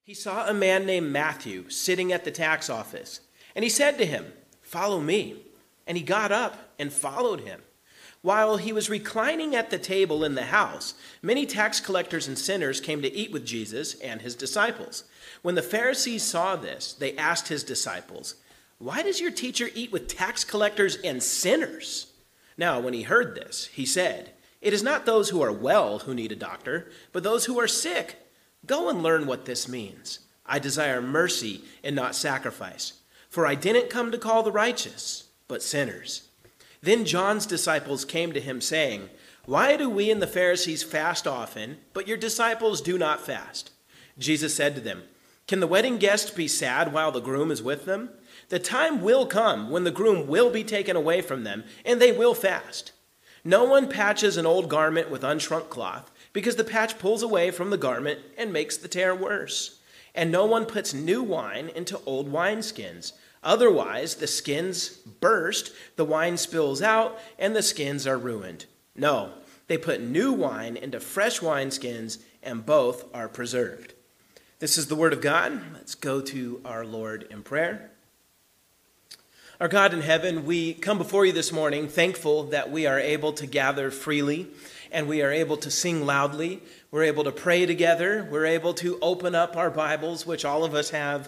He saw a man named Matthew sitting at the tax office, and he said to him, "Follow me." And he got up and followed him. While he was reclining at the table in the house, many tax collectors and sinners came to eat with Jesus and his disciples. When the Pharisees saw this, they asked his disciples, "Why does your teacher eat with tax collectors and sinners?" Now, when he heard this, he said, "It is not those who are well who need a doctor, but those who are sick. Go and learn what this means. I desire mercy and not sacrifice, for I didn't come to call the righteous, but sinners." Then John's disciples came to him saying, "Why do we and the Pharisees fast often, but your disciples do not fast?" Jesus said to them, "Can the wedding guests be sad while the groom is with them? The time will come when the groom will be taken away from them, and they will fast. No one patches an old garment with unshrunk cloth, because the patch pulls away from the garment and makes the tear worse. And no one puts new wine into old wineskins. Otherwise, the skins burst, the wine spills out, and the skins are ruined. No, they put new wine into fresh wineskins, and both are preserved." This is the word of God. Let's go to our Lord in prayer. Our God in heaven, we come before you this morning thankful that we are able to gather freely and we are able to sing loudly. We're able to pray together. We're able to open up our Bibles, which all of us have.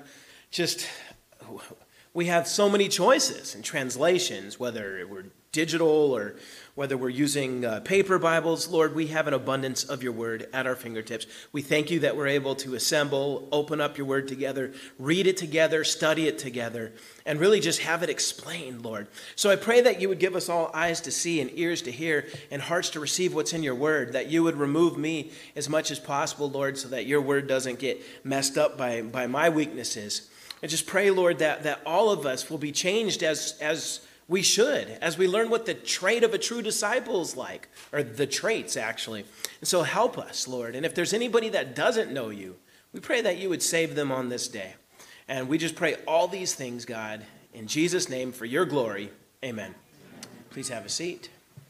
We have so many choices and translations, whether we're digital or whether we're using paper Bibles. Lord, we have an abundance of your word at our fingertips. We thank you that we're able to assemble, open up your word together, read it together, study it together, and really just have it explained, Lord. So I pray that you would give us all eyes to see and ears to hear and hearts to receive what's in your word, that you would remove me as much as possible, Lord, so that your word doesn't get messed up by my weaknesses. And just pray, Lord, that all of us will be changed as we should, as we learn what the trait of a true disciple is like, or the traits, actually. And so help us, Lord. And if there's anybody that doesn't know you, we pray that you would save them on this day. And we just pray all these things, God, in Jesus' name, for your glory. Amen. Please have a seat.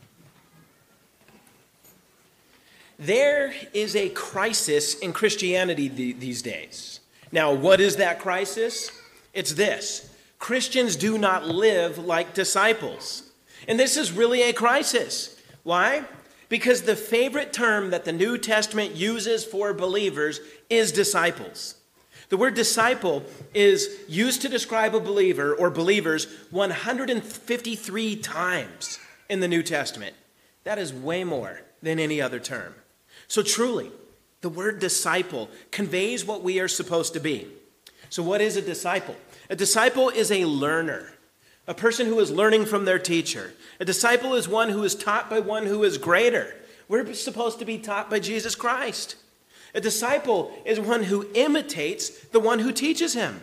There is a crisis in Christianity these days. Now, what is that crisis? It's this: Christians do not live like disciples. And this is really a crisis. Why? Because the favorite term that the New Testament uses for believers is disciples. The word disciple is used to describe a believer or believers 153 times in the New Testament. That is way more than any other term. So truly, the word disciple conveys what we are supposed to be. So what is a disciple? A disciple is a learner, a person who is learning from their teacher. A disciple is one who is taught by one who is greater. We're supposed to be taught by Jesus Christ. A disciple is one who imitates the one who teaches him.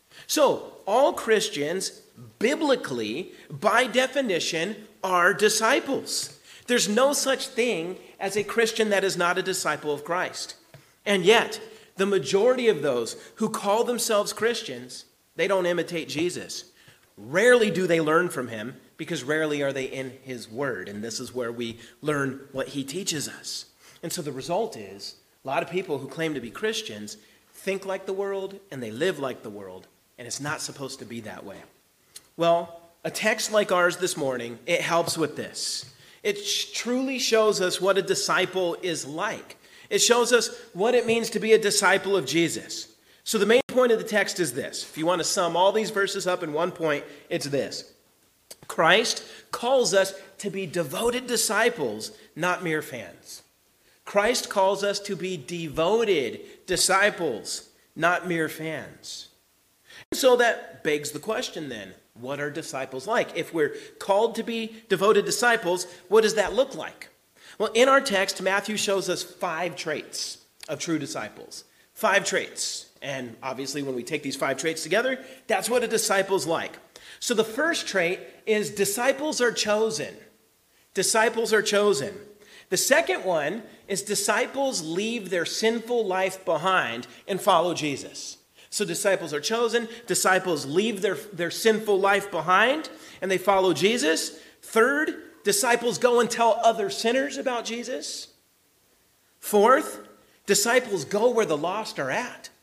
So all Christians, biblically, by definition, are disciples. There's no such thing as a Christian that is not a disciple of Christ. And yet, the majority of those who call themselves Christians, they don't imitate Jesus. Rarely do they learn from him, because rarely are they in his word. And this is where we learn what he teaches us. And so the result is, a lot of people who claim to be Christians think like the world and they live like the world. And it's not supposed to be that way. Well, a text like ours this morning, it helps with this. It truly shows us what a disciple is like. It shows us what it means to be a disciple of Jesus. So the main point of the text is this. If you want to sum all these verses up in one point, it's this: Christ calls us to be devoted disciples, not mere fans. Christ calls us to be devoted disciples, not mere fans. So that begs the question then, what are disciples like? If we're called to be devoted disciples, what does that look like? Well, in our text, Matthew shows us 5 traits of true disciples. 5 traits. And obviously, when we take these 5 traits together, that's what a disciple's like. So the first trait is disciples are chosen. Disciples are chosen. The second one is disciples leave their sinful life behind and follow Jesus. So disciples are chosen. Disciples leave their sinful life behind and they follow Jesus. Third, disciples go and tell other sinners about Jesus. Fourth, disciples go where the lost are at.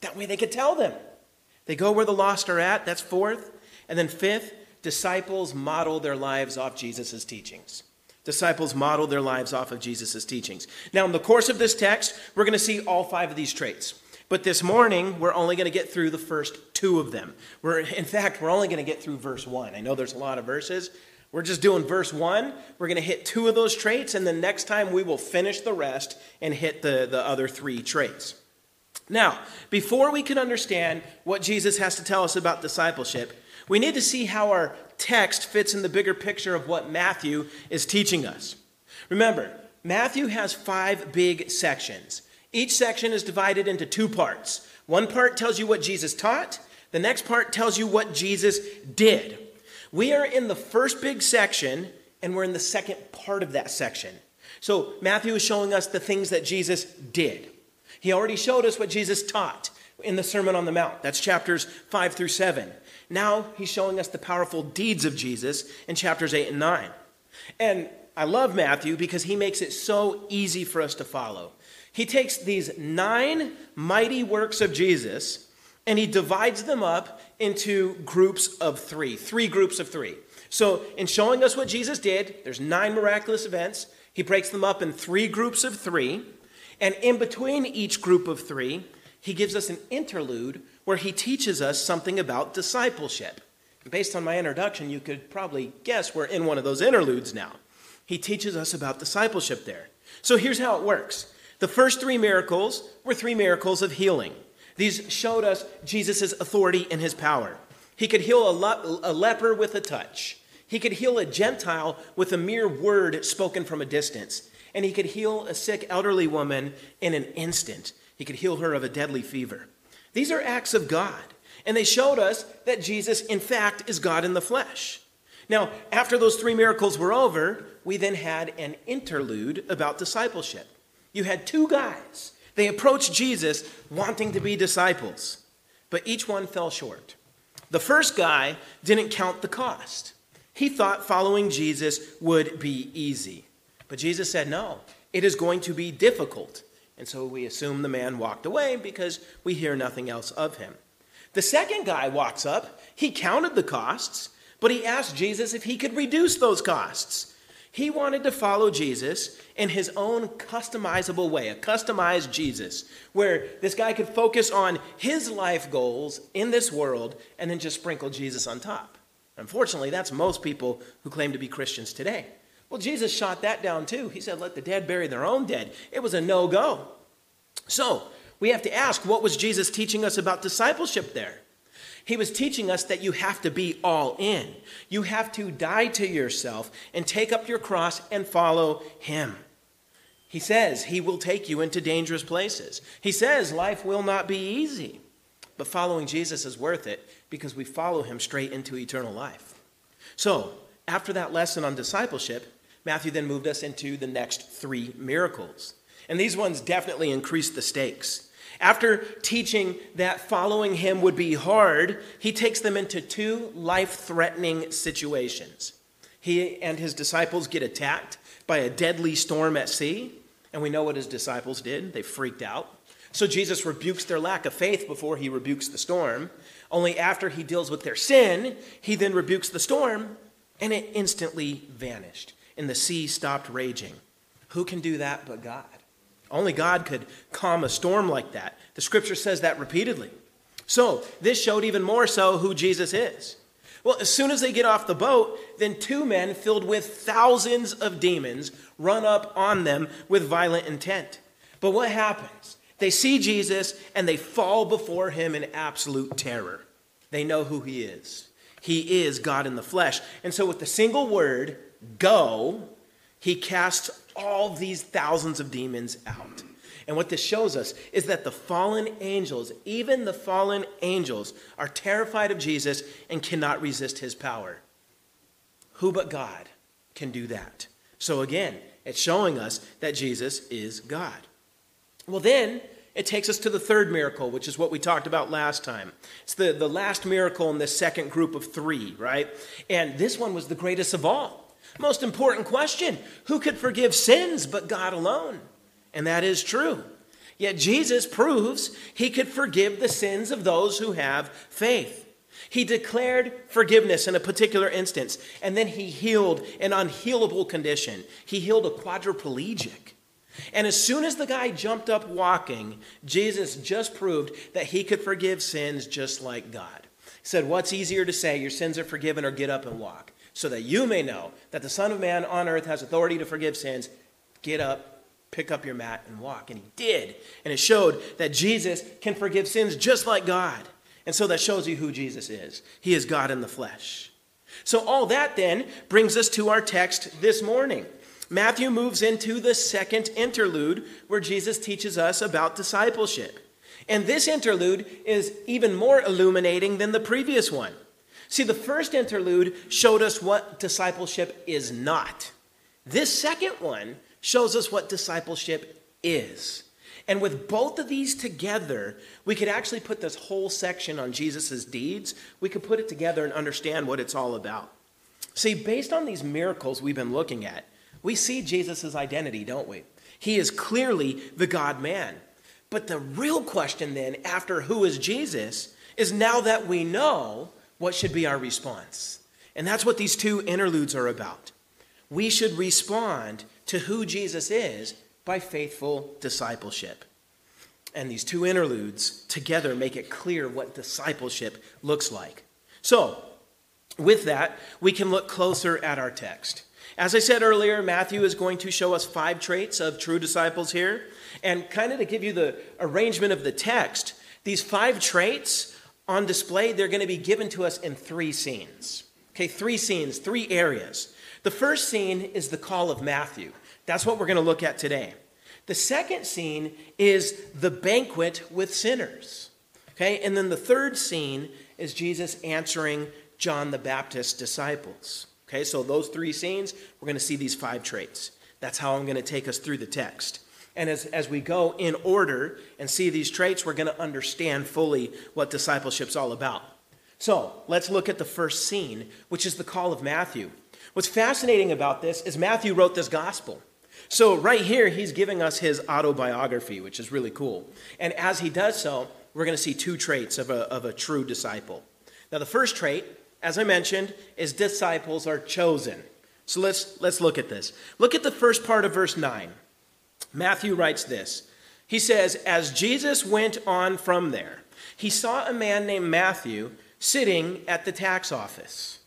That way they could tell them. They go where the lost are at. That's fourth. And then fifth, disciples model their lives off Jesus' teachings. Disciples model their lives off of Jesus' teachings. Now, in the course of this text, we're going to see all 5 of these traits. But this morning, we're only going to get through the first 2 of them. In fact, we're only going to get through verse 1. I know there's a lot of verses. We're just doing verse 1. We're going to hit 2 of those traits, and then next time we will finish the rest and hit the other 3 traits. Now, before we can understand what Jesus has to tell us about discipleship, we need to see how our text fits in the bigger picture of what Matthew is teaching us. Remember, Matthew has 5 big sections. Each section is divided into 2 parts. One part tells you what Jesus taught. The next part tells you what Jesus did. We are in the first big section, and we're in the second part of that section. So Matthew is showing us the things that Jesus did. He already showed us what Jesus taught in the Sermon on the Mount. That's chapters 5 through 7. Now he's showing us the powerful deeds of Jesus in chapters 8 and 9. And I love Matthew because he makes it so easy for us to follow. He takes these 9 mighty works of Jesus and he divides them up into groups of 3. 3 groups of 3. So in showing us what Jesus did, there's 9 miraculous events. He breaks them up in 3 groups of 3. And in between each group of 3, he gives us an interlude where he teaches us something about discipleship. Based on my introduction, you could probably guess we're in one of those interludes now. He teaches us about discipleship there. So here's how it works. The first 3 miracles were 3 miracles of healing. These showed us Jesus' authority and his power. He could heal a leper with a touch. He could heal a Gentile with a mere word spoken from a distance. And he could heal a sick elderly woman in an instant. He could heal her of a deadly fever. These are acts of God. And they showed us that Jesus, in fact, is God in the flesh. Now, after those 3 miracles were over, we then had an interlude about discipleship. You had 2 guys. They approached Jesus wanting to be disciples, but each one fell short. The first guy didn't count the cost. He thought following Jesus would be easy. But Jesus said, no, it is going to be difficult. And so we assume the man walked away because we hear nothing else of him. The second guy walks up. He counted the costs, but he asked Jesus if he could reduce those costs. He wanted to follow Jesus in his own customizable way, a customized Jesus, where this guy could focus on his life goals in this world and then just sprinkle Jesus on top. Unfortunately, that's most people who claim to be Christians today. Well, Jesus shot that down too. He said, let the dead bury their own dead. It was a no-go. So we have to ask, what was Jesus teaching us about discipleship there? He was teaching us that you have to be all in. You have to die to yourself and take up your cross and follow him. He says he will take you into dangerous places. He says life will not be easy. But following Jesus is worth it because we follow him straight into eternal life. So after that lesson on discipleship, Matthew then moved us into the next 3 miracles. And these ones definitely increased the stakes. After teaching that following him would be hard, he takes them into 2 life-threatening situations. He and his disciples get attacked by a deadly storm at sea, and we know what his disciples did. They freaked out. So Jesus rebukes their lack of faith before he rebukes the storm. Only after he deals with their sin, he then rebukes the storm, and it instantly vanished, and the sea stopped raging. Who can do that but God? Only God could calm a storm like that. The scripture says that repeatedly. So this showed even more so who Jesus is. Well, as soon as they get off the boat, then 2 men filled with thousands of demons run up on them with violent intent. But what happens? They see Jesus and they fall before him in absolute terror. They know who he is. He is God in the flesh. And so with the single word, go, he casts all these thousands of demons out. And what this shows us is that the fallen angels, even the fallen angels, are terrified of Jesus and cannot resist his power. Who but God can do that? So again, it's showing us that Jesus is God. Well, then it takes us to the 3rd miracle, which is what we talked about last time. It's the last miracle in this second group of 3, right? And this one was the greatest of all. Most important question, who could forgive sins but God alone? And that is true. Yet Jesus proves he could forgive the sins of those who have faith. He declared forgiveness in a particular instance, and then he healed an unhealable condition. He healed a quadriplegic. And as soon as the guy jumped up walking, Jesus just proved that he could forgive sins just like God. He said, what's easier to say, your sins are forgiven, or get up and walk, so that you may know that the Son of Man on earth has authority to forgive sins. Get up, pick up your mat, and walk. And he did. And it showed that Jesus can forgive sins just like God. And so that shows you who Jesus is. He is God in the flesh. So all that then brings us to our text this morning. Matthew moves into the second interlude where Jesus teaches us about discipleship. And this interlude is even more illuminating than the previous one. See, the first interlude showed us what discipleship is not. This second one shows us what discipleship is. And with both of these together, we could actually put this whole section on Jesus' deeds. We could put it together and understand what it's all about. See, based on these miracles we've been looking at, we see Jesus' identity, don't we? He is clearly the God-man. But the real question then, after who is Jesus, is now that we know, what should be our response? And that's what these two interludes are about. We should respond to who Jesus is by faithful discipleship. And these two interludes together make it clear what discipleship looks like. So, with that, we can look closer at our text. As I said earlier, Matthew is going to show us 5 traits of true disciples here. And kind of to give you the arrangement of the text, these 5 traits on display, they're going to be given to us in 3 scenes. Okay, 3 scenes, 3 areas. The first scene is the call of Matthew. That's what we're going to look at today. The second scene is the banquet with sinners. Okay, and then the third scene is Jesus answering John the Baptist's disciples. Okay, so those 3 scenes, we're going to see these 5 traits. That's how I'm going to take us through the text. And as we go in order and see these traits, we're going to understand fully what discipleship's all about. So let's look at the first scene, which is the call of Matthew. What's fascinating about this is Matthew wrote this gospel. So right here, he's giving us his autobiography, which is really cool. And as he does so, we're going to see 2 traits of a true disciple. Now, the first trait, as I mentioned, is disciples are chosen. So let's look at this. Look at the first part of verse 9. Matthew writes this. He says, as Jesus went on from there, he saw a man named Matthew sitting at the tax office.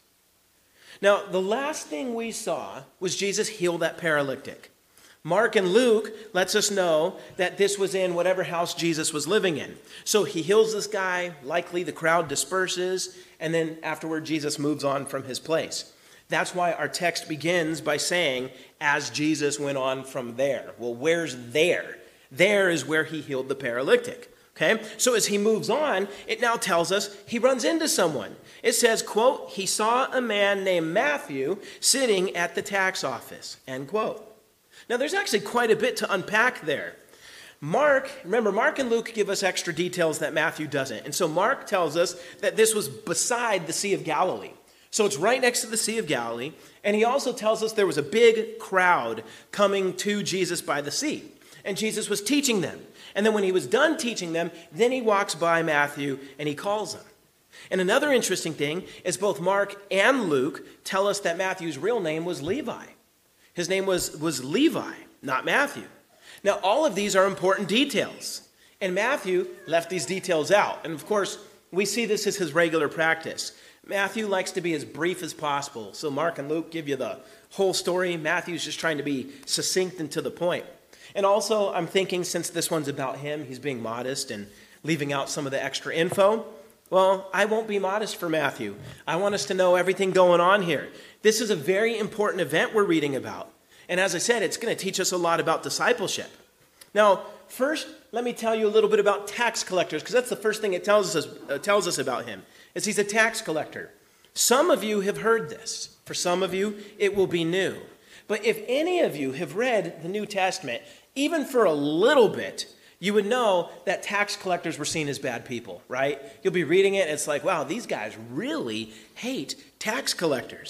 Now, the last thing we saw was Jesus heal that paralytic. Mark and Luke lets us know that this was in whatever house Jesus was living in. So he heals this guy, likely the crowd disperses, and then afterward Jesus moves on from his place. That's why our text begins by saying, as Jesus went on from there. Well, where's there? There is where he healed the paralytic. Okay, so as he moves on, it now tells us he runs into someone. It says, quote, he saw a man named Matthew sitting at the tax office, end quote. Now, there's actually quite a bit to unpack there. Mark and Luke give us extra details that Matthew doesn't. And so Mark tells us that this was beside the Sea of Galilee. So it's right next to the Sea of Galilee. And he also tells us there was a big crowd coming to Jesus by the sea. And Jesus was teaching them. And then when he was done teaching them, then he walks by Matthew and he calls him. And another interesting thing is both Mark and Luke tell us that Matthew's real name was Levi. His name was Levi, not Matthew. Now, all of these are important details. And Matthew left these details out. And of course, we see this as his regular practice. Matthew likes to be as brief as possible. So Mark and Luke give you the whole story. Matthew's just trying to be succinct and to the point. And also, I'm thinking since this one's about him, he's being modest and leaving out some of the extra info. Well, I won't be modest for Matthew. I want us to know everything going on here. This is a very important event we're reading about. And as I said, it's going to teach us a lot about discipleship. Now, first, let me tell you a little bit about tax collectors, because that's the first thing it tells us about him, is he's a tax collector. Some of you have heard this. For some of you, it will be new. But if any of you have read the New Testament, even for a little bit, you would know that tax collectors were seen as bad people, right? You'll be reading it, and it's like, wow, these guys really hate tax collectors.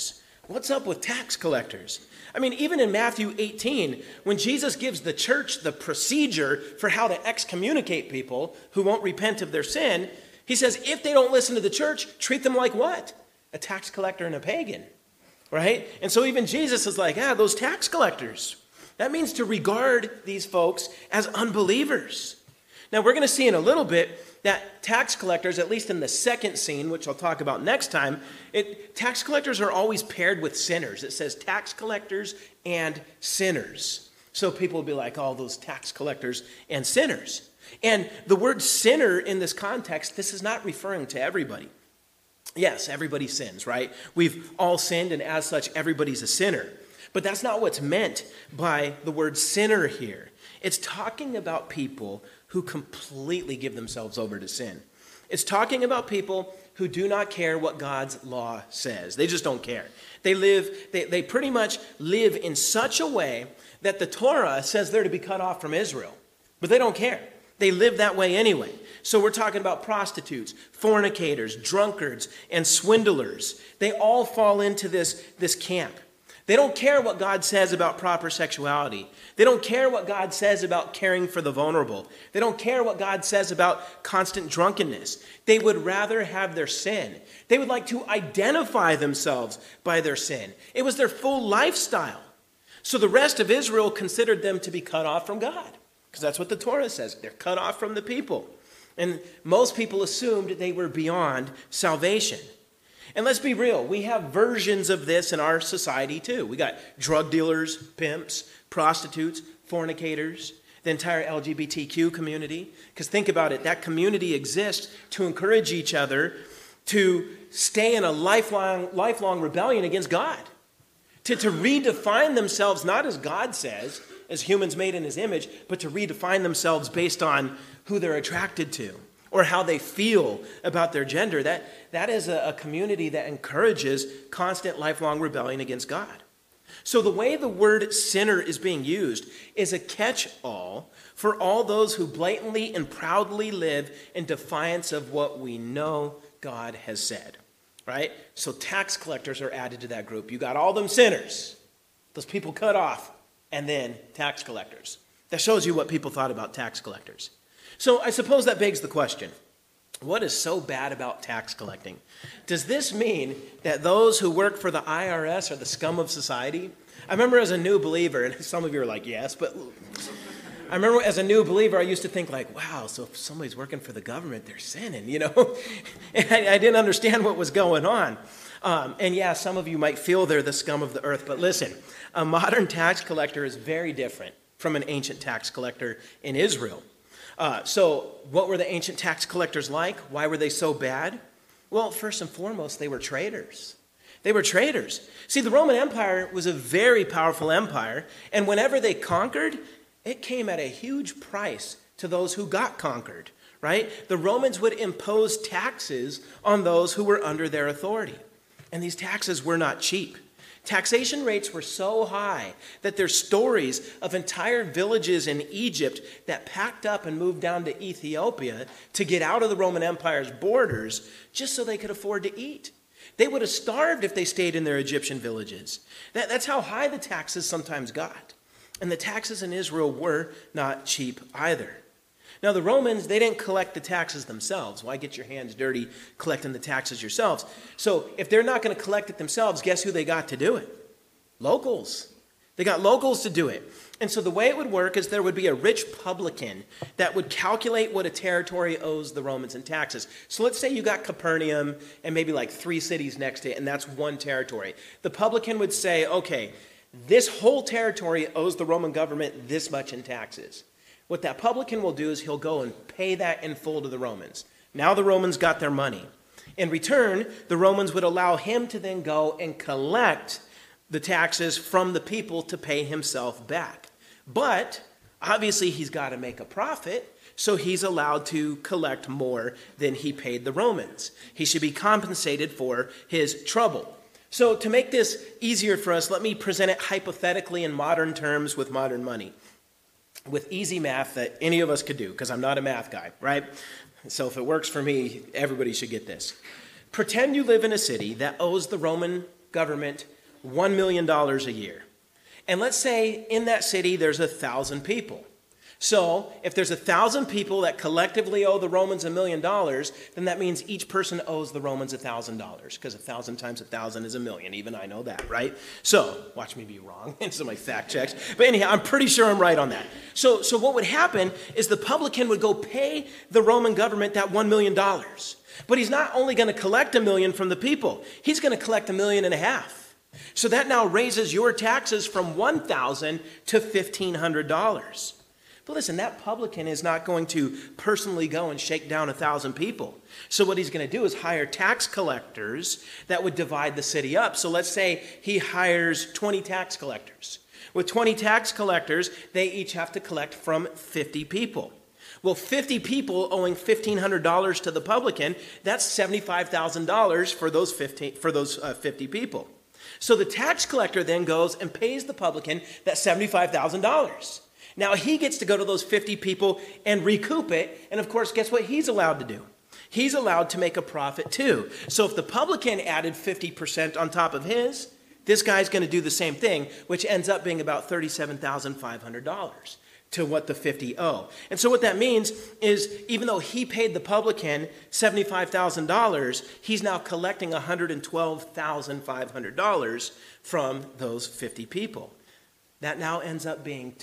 What's up with tax collectors? I mean, even in Matthew 18, when Jesus gives the church the procedure for how to excommunicate people who won't repent of their sin, he says, if they don't listen to the church, treat them like what? A tax collector and a pagan, right? And so even Jesus is like, those tax collectors. That means to regard these folks as unbelievers. Now, we're going to see in a little bit that tax collectors, at least in the second scene, which I'll talk about next time, tax collectors are always paired with sinners. It says tax collectors and sinners. So people will be like, those tax collectors and sinners. And the word sinner in this context, this is not referring to everybody. Yes, everybody sins, right? We've all sinned, and as such, everybody's a sinner. But that's not what's meant by the word sinner here. It's talking about people who completely give themselves over to sin. It's talking about people who do not care what God's law says. They just don't care. They pretty much live in such a way that the Torah says they're to be cut off from Israel. But they don't care. They live that way anyway. So we're talking about prostitutes, fornicators, drunkards, and swindlers. They all fall into this camp. They don't care what God says about proper sexuality. They don't care what God says about caring for the vulnerable. They don't care what God says about constant drunkenness. They would rather have their sin. They would like to identify themselves by their sin. It was their full lifestyle. So the rest of Israel considered them to be cut off from God, because that's what the Torah says. They're cut off from the people. And most people assumed they were beyond salvation. And let's be real, we have versions of this in our society too. We got drug dealers, pimps, prostitutes, fornicators, the entire LGBTQ community. Because think about it, that community exists to encourage each other to stay in a lifelong rebellion against God. To redefine themselves not as God says, as humans made in his image, but to redefine themselves based on who they're attracted to or how they feel about their gender. That is a community that encourages constant lifelong rebellion against God. So the way the word sinner is being used is a catch-all for all those who blatantly and proudly live in defiance of what we know God has said, right? So tax collectors are added to that group. You got all them sinners, those people cut off, and then tax collectors. That shows you what people thought about tax collectors. So I suppose that begs the question, what is so bad about tax collecting? Does this mean that those who work for the IRS are the scum of society? I remember as a new believer, and some of you are like, yes, but I remember as a new believer, I used to think like, wow, so if somebody's working for the government, they're sinning, you know? And I didn't understand what was going on. And yeah, some of you might feel they're the scum of the earth, but listen, a modern tax collector is very different from an ancient tax collector in Israel. So what were the ancient tax collectors like? Why were they so bad? Well, first and foremost, they were traitors. They were traitors. See, the Roman Empire was a very powerful empire, and whenever they conquered, it came at a huge price to those who got conquered, right? The Romans would impose taxes on those who were under their authority, and these taxes were not cheap. Taxation rates were so high that there's stories of entire villages in Egypt that packed up and moved down to Ethiopia to get out of the Roman Empire's borders just so they could afford to eat. They would have starved if they stayed in their Egyptian villages. That's how high the taxes sometimes got. And the taxes in Israel were not cheap either. Now, the Romans, they didn't collect the taxes themselves. Why get your hands dirty collecting the taxes yourselves? So if they're not going to collect it themselves, guess who they got to do it? Locals. They got locals to do it. And so the way it would work is there would be a rich publican that would calculate what a territory owes the Romans in taxes. So let's say you got Capernaum and maybe like 3 cities next to it, and that's one territory. The publican would say, okay, this whole territory owes the Roman government this much in taxes. What that publican will do is he'll go and pay that in full to the Romans. Now the Romans got their money. In return, the Romans would allow him to then go and collect the taxes from the people to pay himself back. But obviously he's got to make a profit, so he's allowed to collect more than he paid the Romans. He should be compensated for his trouble. So to make this easier for us, let me present it hypothetically in modern terms with modern money, with easy math that any of us could do, because I'm not a math guy, right? So if it works for me, everybody should get this. Pretend you live in a city that owes the Roman government $1 million a year. And let's say in that city there's 1,000 people. So if there's 1,000 people that collectively owe the Romans $1 million, then that means each person owes the Romans $1,000, because 1,000 times 1,000 is 1,000,000. Even I know that, right? So watch me be wrong. It's in my fact checks. But anyhow, I'm pretty sure I'm right on that. So what would happen is the publican would go pay the Roman government that $1 million. But he's not only going to collect $1 million from the people, he's going to collect $1.5 million. So that now raises your taxes from $1,000 to $1,500. But listen, that publican is not going to personally go and shake down 1,000 people. So what he's going to do is hire tax collectors that would divide the city up. So let's say he hires 20 tax collectors. With 20 tax collectors, they each have to collect from 50 people. Well, 50 people owing $1,500 to the publican, that's $75,000 for those 50 people. So the tax collector then goes and pays the publican that $75,000. Now he gets to go to those 50 people and recoup it. And of course, guess what he's allowed to do? He's allowed to make a profit too. So if the publican added 50% on top of his, this guy's going to do the same thing, which ends up being about $37,500 to what the 50 owe. And so what that means is even though he paid the publican $75,000, he's now collecting $112,500 from those 50 people. That now ends up being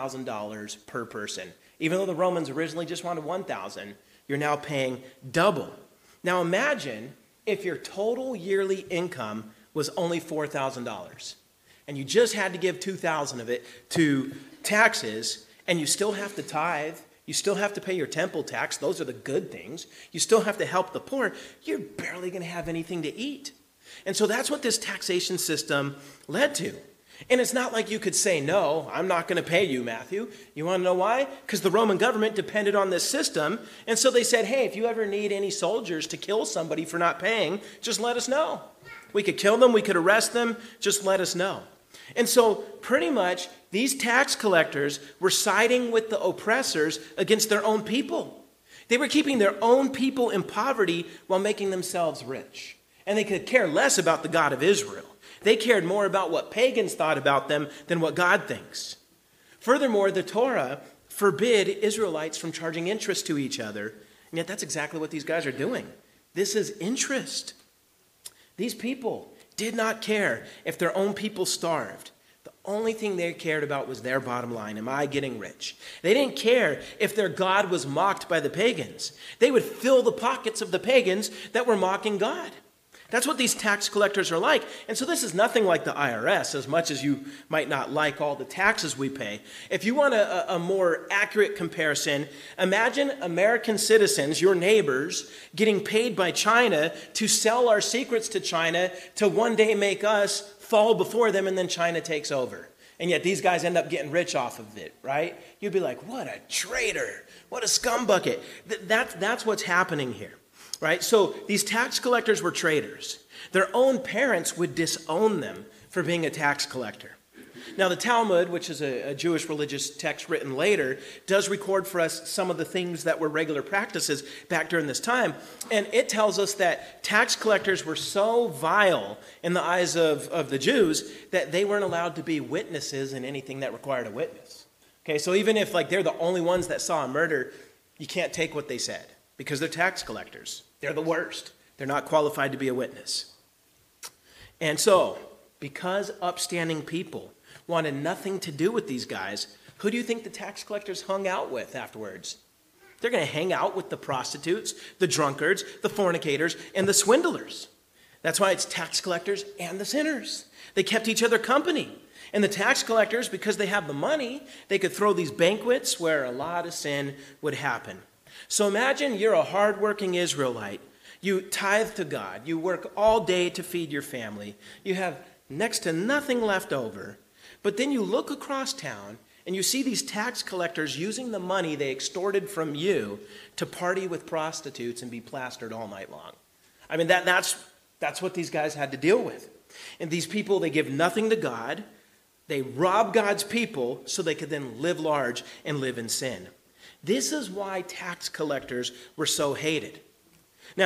$2,000 per person. Even though the Romans originally just wanted $1,000, you're now paying double. Now imagine if your total yearly income was only $4,000 and you just had to give $2,000 of it to taxes, and you still have to tithe, you still have to pay your temple tax. Those are the good things. You still have to help the poor. You're barely going to have anything to eat. And so that's what this taxation system led to. And it's not like you could say, no, I'm not going to pay you, Matthew. You want to know why? Because the Roman government depended on this system. And so they said, hey, if you ever need any soldiers to kill somebody for not paying, just let us know. We could kill them. We could arrest them. Just let us know. And so pretty much these tax collectors were siding with the oppressors against their own people. They were keeping their own people in poverty while making themselves rich. And they could care less about the God of Israel. They cared more about what pagans thought about them than what God thinks. Furthermore, the Torah forbid Israelites from charging interest to each other, and yet that's exactly what these guys are doing. This is interest. These people did not care if their own people starved. The only thing they cared about was their bottom line. Am I getting rich? They didn't care if their God was mocked by the pagans. They would fill the pockets of the pagans that were mocking God. That's what these tax collectors are like. And so this is nothing like the IRS, as much as you might not like all the taxes we pay. If you want a more accurate comparison, imagine American citizens, your neighbors, getting paid by China to sell our secrets to China to one day make us fall before them, and then China takes over. And yet these guys end up getting rich off of it, right? You'd be like, what a traitor, what a scumbucket. That's what's happening here. Right? So these tax collectors were traitors. Their own parents would disown them for being a tax collector. Now the Talmud, which is a Jewish religious text written later, does record for us some of the things that were regular practices back during this time. And it tells us that tax collectors were so vile in the eyes of the Jews that they weren't allowed to be witnesses in anything that required a witness. Okay, so even if they're the only ones that saw a murder, you can't take what they said because they're tax collectors. They're the worst. They're not qualified to be a witness. And so, because upstanding people wanted nothing to do with these guys, who do you think the tax collectors hung out with afterwards? They're going to hang out with the prostitutes, the drunkards, the fornicators, and the swindlers. That's why it's tax collectors and the sinners. They kept each other company. And the tax collectors, because they have the money, they could throw these banquets where a lot of sin would happen. So imagine you're a hardworking Israelite. You tithe to God. You work all day to feed your family. You have next to nothing left over. But then you look across town and you see these tax collectors using the money they extorted from you to party with prostitutes and be plastered all night long. I mean, that's what these guys had to deal with. And these people, they give nothing to God. They rob God's people so they could then live large and live in sin. This is why tax collectors were so hated. Now,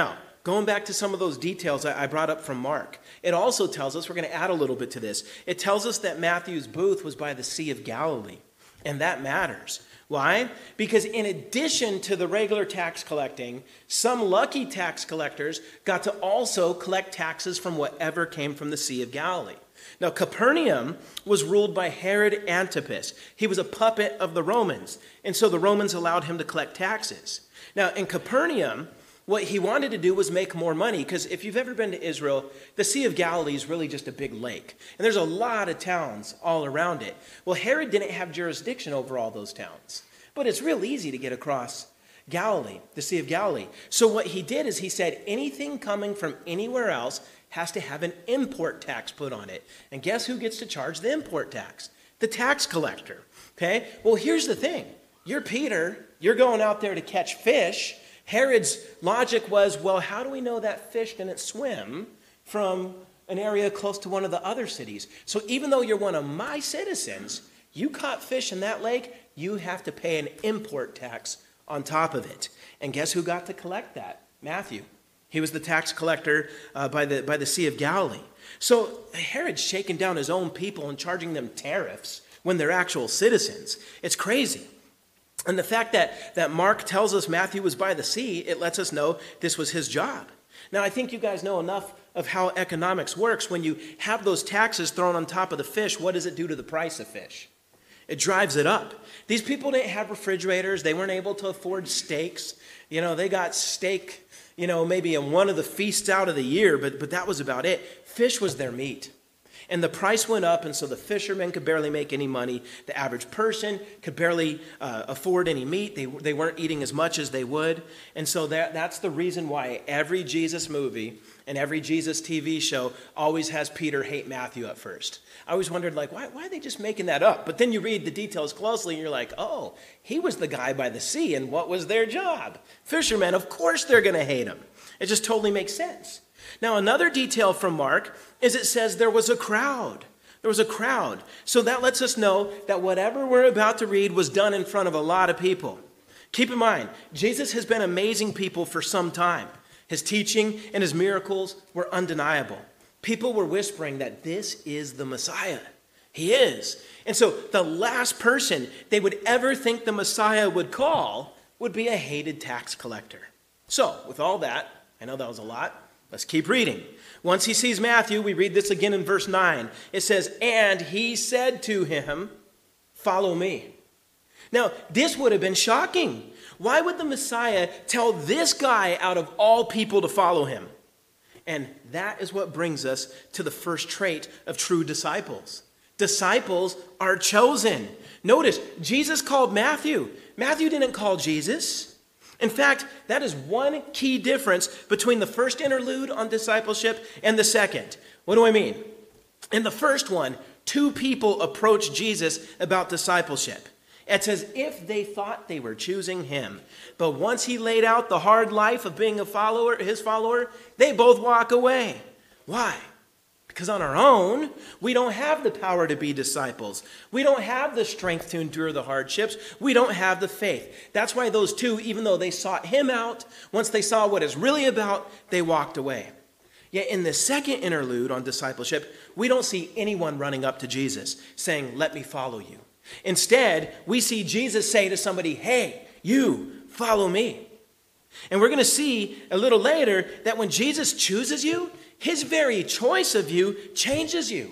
going back to some of those details I brought up from Mark, it also tells us, we're going to add a little bit to this, it tells us that Matthew's booth was by the Sea of Galilee, and that matters. Why? Because in addition to the regular tax collecting, some lucky tax collectors got to also collect taxes from whatever came from the Sea of Galilee. Now, Capernaum was ruled by Herod Antipas. He was a puppet of the Romans, and so the Romans allowed him to collect taxes. Now, in Capernaum, what he wanted to do was make more money, because if you've ever been to Israel, the Sea of Galilee is really just a big lake, and there's a lot of towns all around it. Well, Herod didn't have jurisdiction over all those towns, but it's real easy to get across Galilee, the Sea of Galilee. So what he did is he said anything coming from anywhere else has to have an import tax put on it. And guess who gets to charge the import tax? The tax collector. Okay? Well, here's the thing. You're Peter. You're going out there to catch fish. Herod's logic was, well, how do we know that fish didn't swim from an area close to one of the other cities? So even though you're one of my citizens, you caught fish in that lake, you have to pay an import tax on top of it. And guess who got to collect that? Matthew. He was the tax collector by the Sea of Galilee. So Herod's shaking down his own people and charging them tariffs when they're actual citizens. It's crazy. And the fact that Mark tells us Matthew was by the sea, it lets us know this was his job. Now, I think you guys know enough of how economics works. When you have those taxes thrown on top of the fish, what does it do to the price of fish? It drives it up. These people didn't have refrigerators. They weren't able to afford steaks. They got steak, maybe in one of the feasts out of the year, but that was about it. Fish was their meat. And the price went up, and so the fishermen could barely make any money. The average person could barely afford any meat. They weren't eating as much as they would. And so that's the reason why every Jesus movie and every Jesus TV show always has Peter hate Matthew at first. I always wondered, why are they just making that up? But then you read the details closely, and you're like, oh, he was the guy by the sea, and what was their job? Fishermen, of course they're going to hate him. It just totally makes sense. Now, another detail from Mark is it says there was a crowd. There was a crowd. So that lets us know that whatever we're about to read was done in front of a lot of people. Keep in mind, Jesus has been amazing people for some time. His teaching and his miracles were undeniable. People were whispering that this is the Messiah. He is. And so the last person they would ever think the Messiah would call would be a hated tax collector. So with all that, I know that was a lot. Let's keep reading. Once he sees Matthew, we read this again in verse 9. It says, and he said to him, follow me. Now, this would have been shocking. Why would the Messiah tell this guy out of all people to follow him? And that is what brings us to the first trait of true disciples. Disciples are chosen. Notice, Jesus called Matthew. Matthew didn't call Jesus. In fact, that is one key difference between the first interlude on discipleship and the second. What do I mean? In the first one, two people approached Jesus about discipleship. It's as if they thought they were choosing him. But once he laid out the hard life of being his follower, they both walk away. Why? Because on our own, we don't have the power to be disciples. We don't have the strength to endure the hardships. We don't have the faith. That's why those two, even though they sought him out, once they saw what it's really about, they walked away. Yet in the second interlude on discipleship, we don't see anyone running up to Jesus saying, let me follow you. Instead, we see Jesus say to somebody, hey, you, follow me. And we're going to see a little later that when Jesus chooses you, his very choice of you changes you.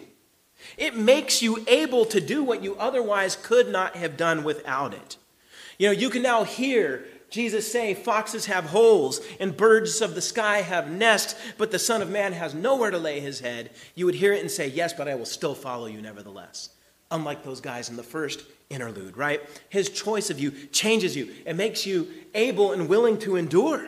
It makes you able to do what you otherwise could not have done without it. You can now hear Jesus say, foxes have holes and birds of the sky have nests, but the Son of Man has nowhere to lay his head. You would hear it and say, yes, but I will still follow you nevertheless. Unlike those guys in the first interlude, right? His choice of you changes you. It makes you able and willing to endure.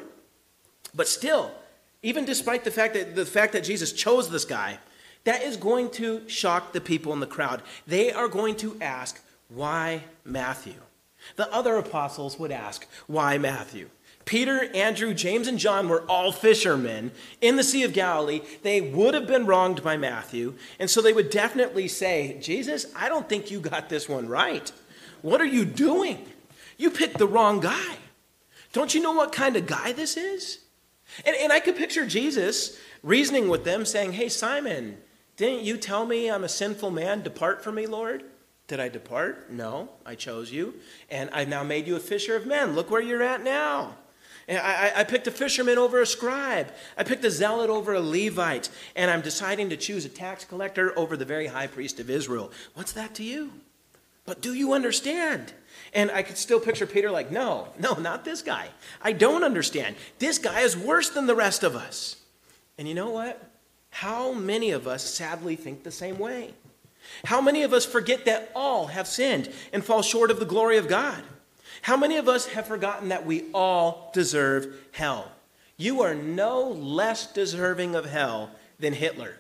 But still, even despite the fact that Jesus chose this guy, that is going to shock the people in the crowd. They are going to ask, why Matthew? The other apostles would ask, why Matthew? Peter, Andrew, James, and John were all fishermen in the Sea of Galilee. They would have been wronged by Matthew, and so they would definitely say, Jesus, I don't think you got this one right. What are you doing? You picked the wrong guy. Don't you know what kind of guy this is? And I could picture Jesus reasoning with them, saying, hey, Simon, didn't you tell me I'm a sinful man? Depart from me, Lord. Did I depart? No, I chose you. And I've now made you a fisher of men. Look where you're at now. And I picked a fisherman over a scribe. I picked a zealot over a Levite. And I'm deciding to choose a tax collector over the very high priest of Israel. What's that to you? But do you understand? And I could still picture Peter like, no, not this guy. I don't understand. This guy is worse than the rest of us. And you know what? How many of us sadly think the same way? How many of us forget that all have sinned and fall short of the glory of God? How many of us have forgotten that we all deserve hell? You are no less deserving of hell than Hitler.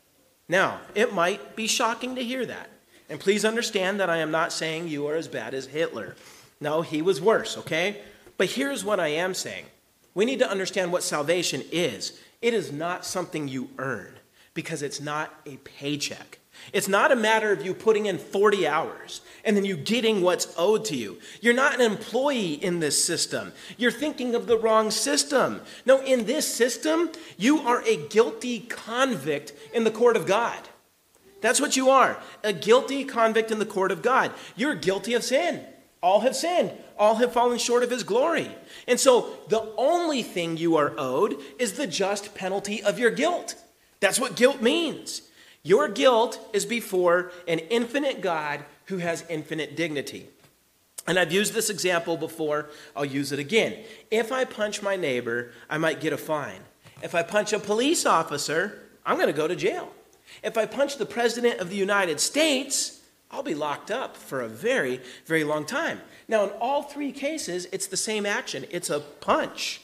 Now, it might be shocking to hear that. And please understand that I am not saying you are as bad as Hitler. No, he was worse, okay? But here's what I am saying. We need to understand what salvation is. It is not something you earn because it's not a paycheck. It's not a matter of you putting in 40 hours and then you getting what's owed to you. You're not an employee in this system. You're thinking of the wrong system. No, in this system, you are a guilty convict in the court of God. That's what you are, a guilty convict in the court of God. You're guilty of sin. All have sinned. All have fallen short of his glory. And so the only thing you are owed is the just penalty of your guilt. That's what guilt means. Your guilt is before an infinite God who has infinite dignity. And I've used this example before. I'll use it again. If I punch my neighbor, I might get a fine. If I punch a police officer, I'm going to go to jail. If I punch the President of the United States, I'll be locked up for a very, very long time. Now, in all three cases, it's the same action. It's a punch.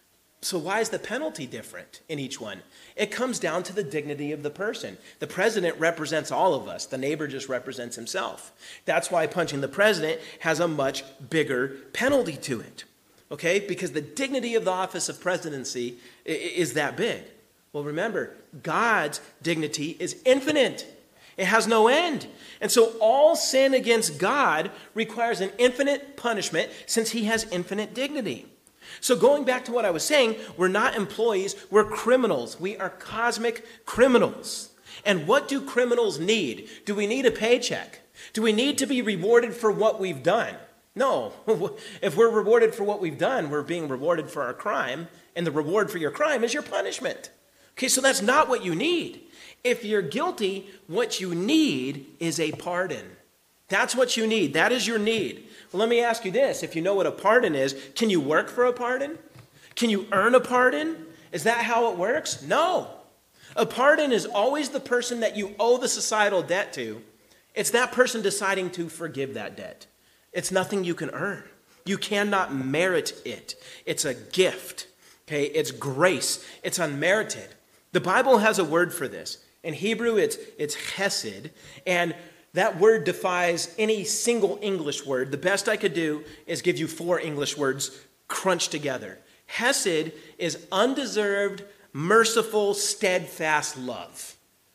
So why is the penalty different in each one? It comes down to the dignity of the person. The president represents all of us. The neighbor just represents himself. That's why punching the president has a much bigger penalty to it. Okay? Because the dignity of the office of presidency is that big. Well, remember, God's dignity is infinite. It has no end. And so all sin against God requires an infinite punishment since he has infinite dignity. So going back to what I was saying, we're not employees, we're criminals. We are cosmic criminals. And what do criminals need? Do we need a paycheck? Do we need to be rewarded for what we've done? No. If we're rewarded for what we've done, we're being rewarded for our crime, and the reward for your crime is your punishment. Okay, so that's not what you need. If you're guilty, what you need is a pardon. That's what you need. That is your need. Well, let me ask you this. If you know what a pardon is, can you work for a pardon? Can you earn a pardon? Is that how it works? No. A pardon is always the person that you owe the societal debt to. It's that person deciding to forgive that debt. It's nothing you can earn. You cannot merit it. It's a gift. Okay, it's grace. It's unmerited. The Bible has a word for this. In Hebrew, it's chesed, and that word defies any single English word. The best I could do is give you 4 English words crunched together. Hesed is undeserved, merciful, steadfast love.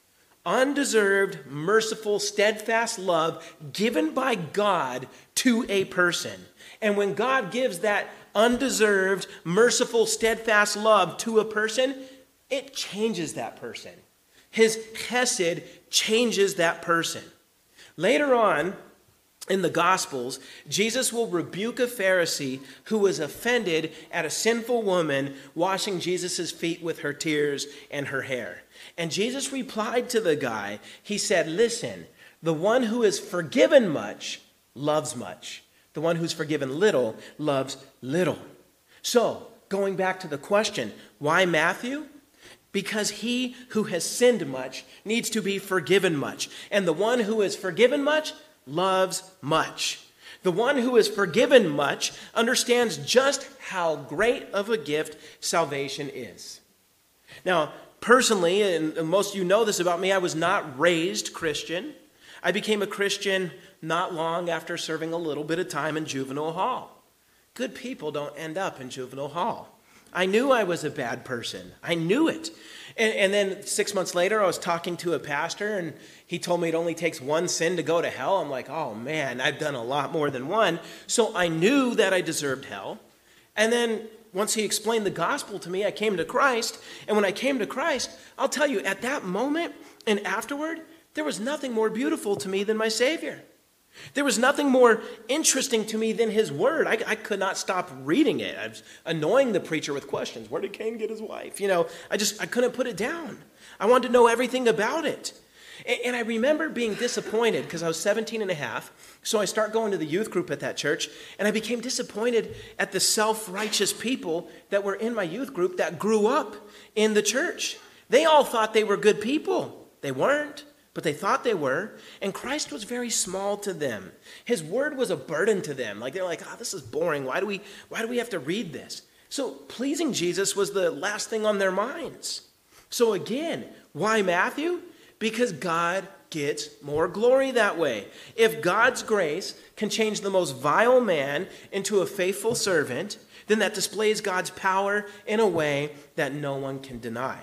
Undeserved, merciful, steadfast love given by God to a person. And when God gives that undeserved, merciful, steadfast love to a person, it changes that person. His chesed changes that person. Later on in the Gospels, Jesus will rebuke a Pharisee who was offended at a sinful woman washing Jesus' feet with her tears and her hair. And Jesus replied to the guy, he said, listen, the one who is forgiven much loves much. The one who's forgiven little loves little. So, going back to the question, why Matthew? Because he who has sinned much needs to be forgiven much. And the one who is forgiven much loves much. The one who is forgiven much understands just how great of a gift salvation is. Now, personally, and most of you know this about me, I was not raised Christian. I became a Christian not long after serving a little bit of time in juvenile hall. Good people don't end up in juvenile hall. I knew I was a bad person. I knew it. And then 6 months later, I was talking to a pastor, and he told me it only takes one sin to go to hell. I'm like, oh man, I've done a lot more than one. So I knew that I deserved hell. And then once he explained the gospel to me, I came to Christ. And when I came to Christ, I'll tell you, at that moment and afterward, there was nothing more beautiful to me than my Savior. There was nothing more interesting to me than his word. I could not stop reading it. I was annoying the preacher with questions. Where did Cain get his wife? I couldn't put it down. I wanted to know everything about it. And I remember being disappointed because I was 17 and a half. So I start going to the youth group at that church, and I became disappointed at the self-righteous people that were in my youth group that grew up in the church. They all thought they were good people. They weren't. But they thought they were, and Christ was very small to them. His word was a burden to them. They're like, this is boring. Why do we have to read this? So pleasing Jesus was the last thing on their minds. So again, why Matthew? Because God gets more glory that way. If God's grace can change the most vile man into a faithful servant, then that displays God's power in a way that no one can deny.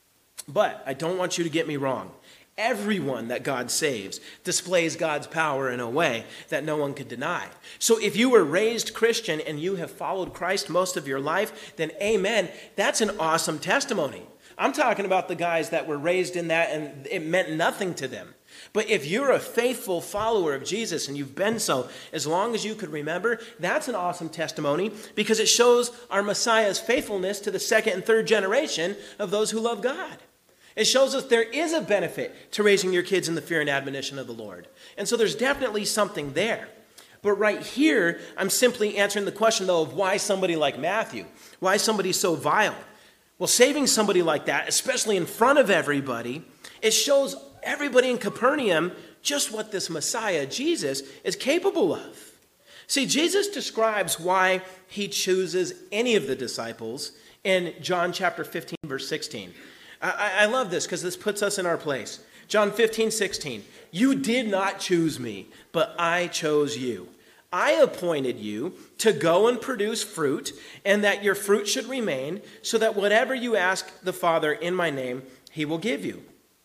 But I don't want you to get me wrong. Everyone that God saves displays God's power in a way that no one could deny. So if you were raised Christian and you have followed Christ most of your life, then amen, that's an awesome testimony. I'm talking about the guys that were raised in that and it meant nothing to them. But if you're a faithful follower of Jesus and you've been so as long as you could remember, that's an awesome testimony because it shows our Messiah's faithfulness to the second and third generation of those who love God. It shows us there is a benefit to raising your kids in the fear and admonition of the Lord. And so there's definitely something there. But right here, I'm simply answering the question, though, of why somebody like Matthew? Why somebody so vile? Well, saving somebody like that, especially in front of everybody, it shows everybody in Capernaum just what this Messiah, Jesus, is capable of. See, Jesus describes why he chooses any of the disciples in John chapter 15, verse 16. I love this because this puts us in our place. John 15:16. You did not choose me, but I chose you. I appointed you to go and produce fruit, and that your fruit should remain, so that whatever you ask the Father in my name, he will give you.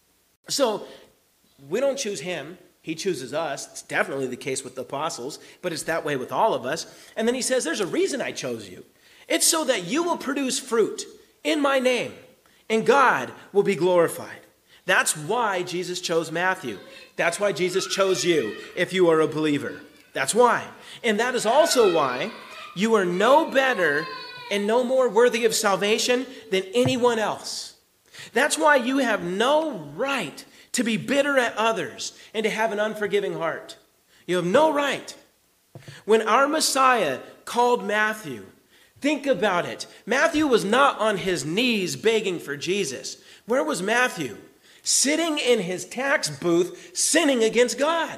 So we don't choose him. He chooses us. It's definitely the case with the apostles, but it's that way with all of us. And then he says, there's a reason I chose you. It's so that you will produce fruit in my name. And God will be glorified. That's why Jesus chose Matthew. That's why Jesus chose you if you are a believer. That's why. And that is also why you are no better and no more worthy of salvation than anyone else. That's why you have no right to be bitter at others and to have an unforgiving heart. You have no right. When our Messiah called Matthew, think about it. Matthew was not on his knees begging for Jesus. Where was Matthew? Sitting in his tax booth, sinning against God.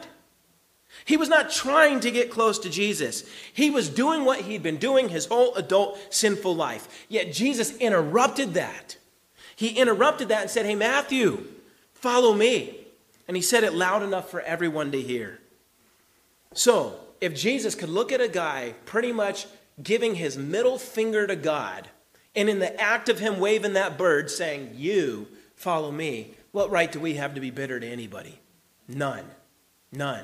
He was not trying to get close to Jesus. He was doing what he'd been doing his whole adult sinful life. Yet Jesus interrupted that. He interrupted that and said, hey, Matthew, follow me. And he said it loud enough for everyone to hear. So, if Jesus could look at a guy pretty much giving his middle finger to God, and in the act of him waving that bird saying, you follow me, what right do we have to be bitter to anybody? None. None.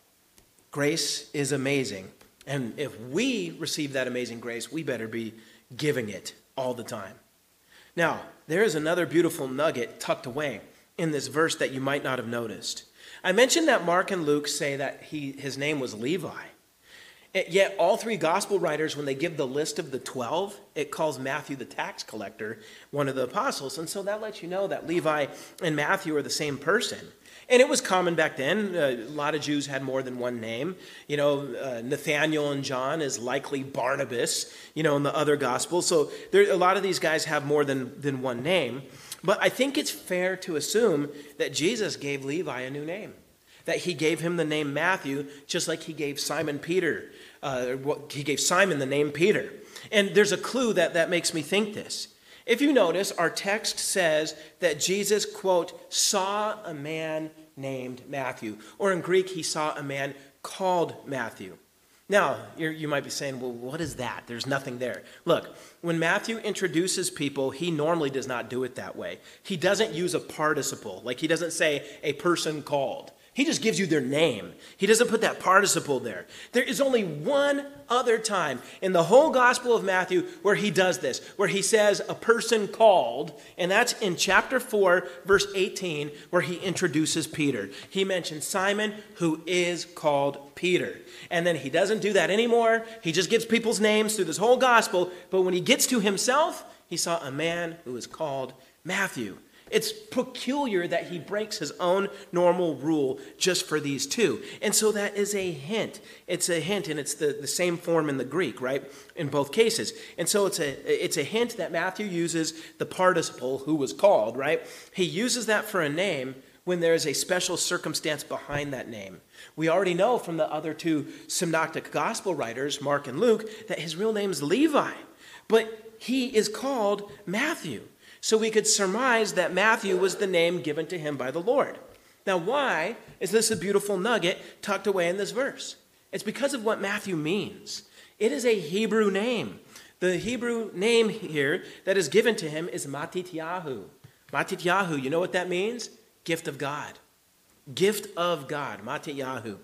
Grace is amazing. And if we receive that amazing grace, we better be giving it all the time. Now, there is another beautiful nugget tucked away in this verse that you might not have noticed. I mentioned that Mark and Luke say that his name was Levi. Yet all three gospel writers, when they give the list of the 12, it calls Matthew the tax collector one of the apostles. And so that lets you know that Levi and Matthew are the same person. And it was common back then. A lot of Jews had more than one name. Nathaniel and John is likely Barnabas, in the other gospels. So a lot of these guys have more than one name. But I think it's fair to assume that Jesus gave Levi a new name. That he gave him the name Matthew, just like he gave Simon he gave Simon the name Peter. And there's a clue that makes me think this. If you notice, our text says that Jesus, quote, saw a man named Matthew. Or in Greek, he saw a man called Matthew. Now, you might be saying, well, what is that? There's nothing there. Look, when Matthew introduces people, he normally does not do it that way. He doesn't use a participle. Like he doesn't say a person called. He just gives you their name. He doesn't put that participle there. There is only one other time in the whole Gospel of Matthew where he does this, where he says a person called, and that's in chapter 4, verse 18, where he introduces Peter. He mentions Simon, who is called Peter. And then he doesn't do that anymore. He just gives people's names through this whole gospel. But when he gets to himself, he saw a man who is called Matthew. It's peculiar that he breaks his own normal rule just for these two. And so that is a hint. It's a hint, and it's the same form in the Greek, right? In both cases. And so it's a hint that Matthew uses the participle, who was called, right? He uses that for a name when there is a special circumstance behind that name. We already know from the other two synoptic gospel writers, Mark and Luke, that his real name is Levi. But he is called Matthew. So we could surmise that Matthew was the name given to him by the Lord. Now, why is this a beautiful nugget tucked away in this verse? It's because of what Matthew means. It is a Hebrew name. The Hebrew name here that is given to him is Matityahu. Matityahu, you know what that means? Gift of God. Gift of God, Matityahu.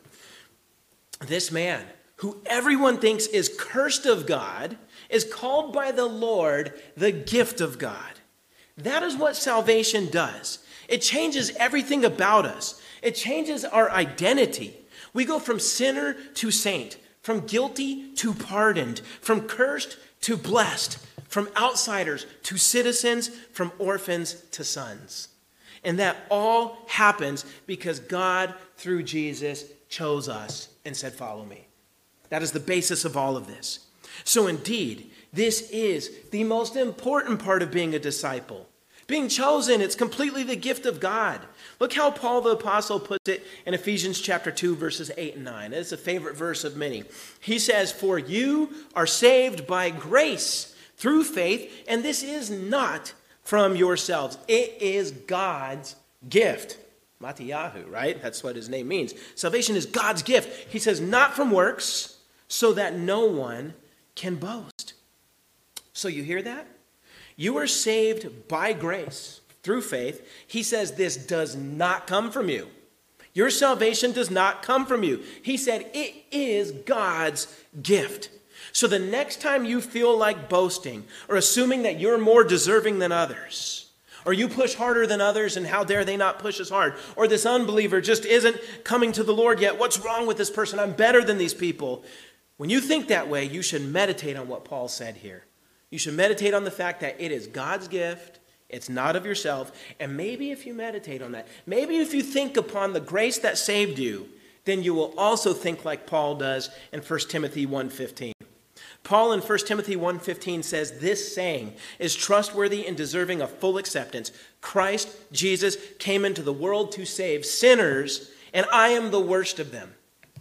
This man, who everyone thinks is cursed of God, is called by the Lord the gift of God. That is what salvation does. It changes everything about us. It changes our identity. We go from sinner to saint, from guilty to pardoned, from cursed to blessed, from outsiders to citizens, from orphans to sons. And that all happens because God, through Jesus, chose us and said, "Follow me." That is the basis of all of this. So indeed, this is the most important part of being a disciple. Being chosen, it's completely the gift of God. Look how Paul the Apostle puts it in Ephesians chapter 2, verses 8 and 9. It's a favorite verse of many. He says, "For you are saved by grace through faith, and this is not from yourselves. It is God's gift." Matityahu, right? That's what his name means. Salvation is God's gift. He says, not from works, so that no one can boast. So you hear that? You are saved by grace through faith. He says this does not come from you. Your salvation does not come from you. He said it is God's gift. So the next time you feel like boasting or assuming that you're more deserving than others, or you push harder than others and how dare they not push as hard, or this unbeliever just isn't coming to the Lord yet, what's wrong with this person? I'm better than these people. When you think that way, you should meditate on what Paul said here. You should meditate on the fact that it is God's gift. It's not of yourself. And maybe if you meditate on that, maybe if you think upon the grace that saved you, then you will also think like Paul does in 1 Timothy 1:15. Paul in 1 Timothy 1:15 says, "This saying is trustworthy and deserving of full acceptance. Christ Jesus came into the world to save sinners, and I am the worst of them."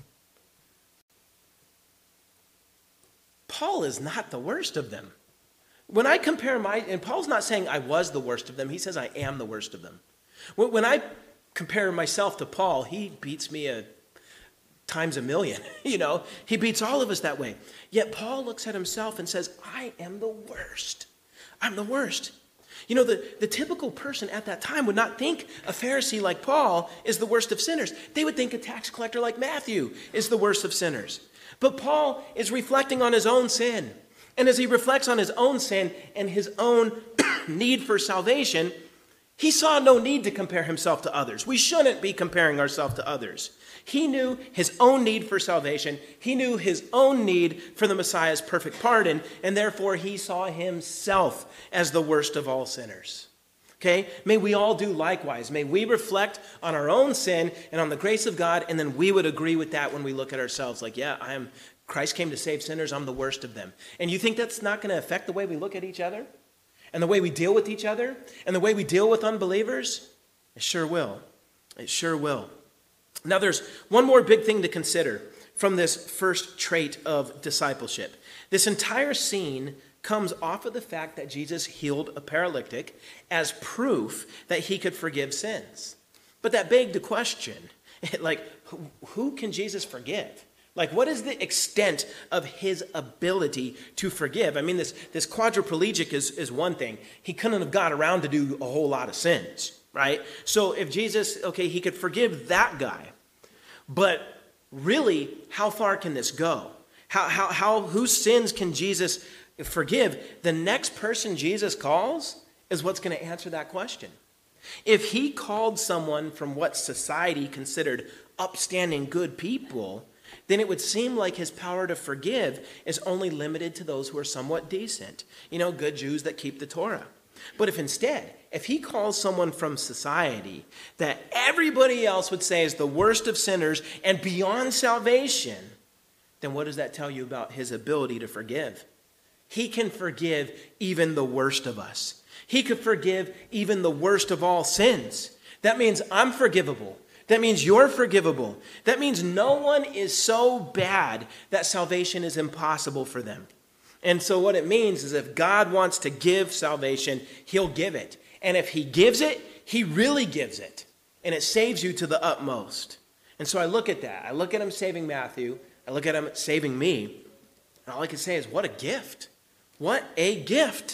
Paul is not the worst of them. When I compare and Paul's not saying I was the worst of them. He says I am the worst of them. When I compare myself to Paul, he beats me times a million. He beats all of us that way. Yet Paul looks at himself and says, I am the worst. I'm the worst. The typical person at that time would not think a Pharisee like Paul is the worst of sinners. They would think a tax collector like Matthew is the worst of sinners. But Paul is reflecting on his own sin. And as he reflects on his own sin and his own need for salvation, he saw no need to compare himself to others. We shouldn't be comparing ourselves to others. He knew his own need for salvation. He knew his own need for the Messiah's perfect pardon, and therefore he saw himself as the worst of all sinners. Okay? May we all do likewise. May we reflect on our own sin and on the grace of God, and then we would agree with that when we look at ourselves like, yeah, Christ came to save sinners, I'm the worst of them. And you think that's not going to affect the way we look at each other? And the way we deal with each other? And the way we deal with unbelievers? It sure will. It sure will. Now there's one more big thing to consider from this first trait of discipleship. This entire scene comes off of the fact that Jesus healed a paralytic as proof that he could forgive sins. But that begged the question, who can Jesus forgive? What is the extent of his ability to forgive? I mean, this quadriplegic is one thing. He couldn't have got around to do a whole lot of sins, right? So if Jesus, he could forgive that guy. But really, how far can this go? Whose sins can Jesus forgive? The next person Jesus calls is what's going to answer that question. If he called someone from what society considered upstanding good people, then it would seem like his power to forgive is only limited to those who are somewhat decent, good Jews that keep the Torah. But if he calls someone from society that everybody else would say is the worst of sinners and beyond salvation, then what does that tell you about his ability to forgive? He can forgive even the worst of us. He could forgive even the worst of all sins. That means I'm forgivable. That means you're forgivable. That means no one is so bad that salvation is impossible for them. And so what it means is if God wants to give salvation, he'll give it. And if he gives it, he really gives it. And it saves you to the utmost. And so I look at that. I look at him saving Matthew. I look at him saving me. And all I can say is, what a gift. What a gift.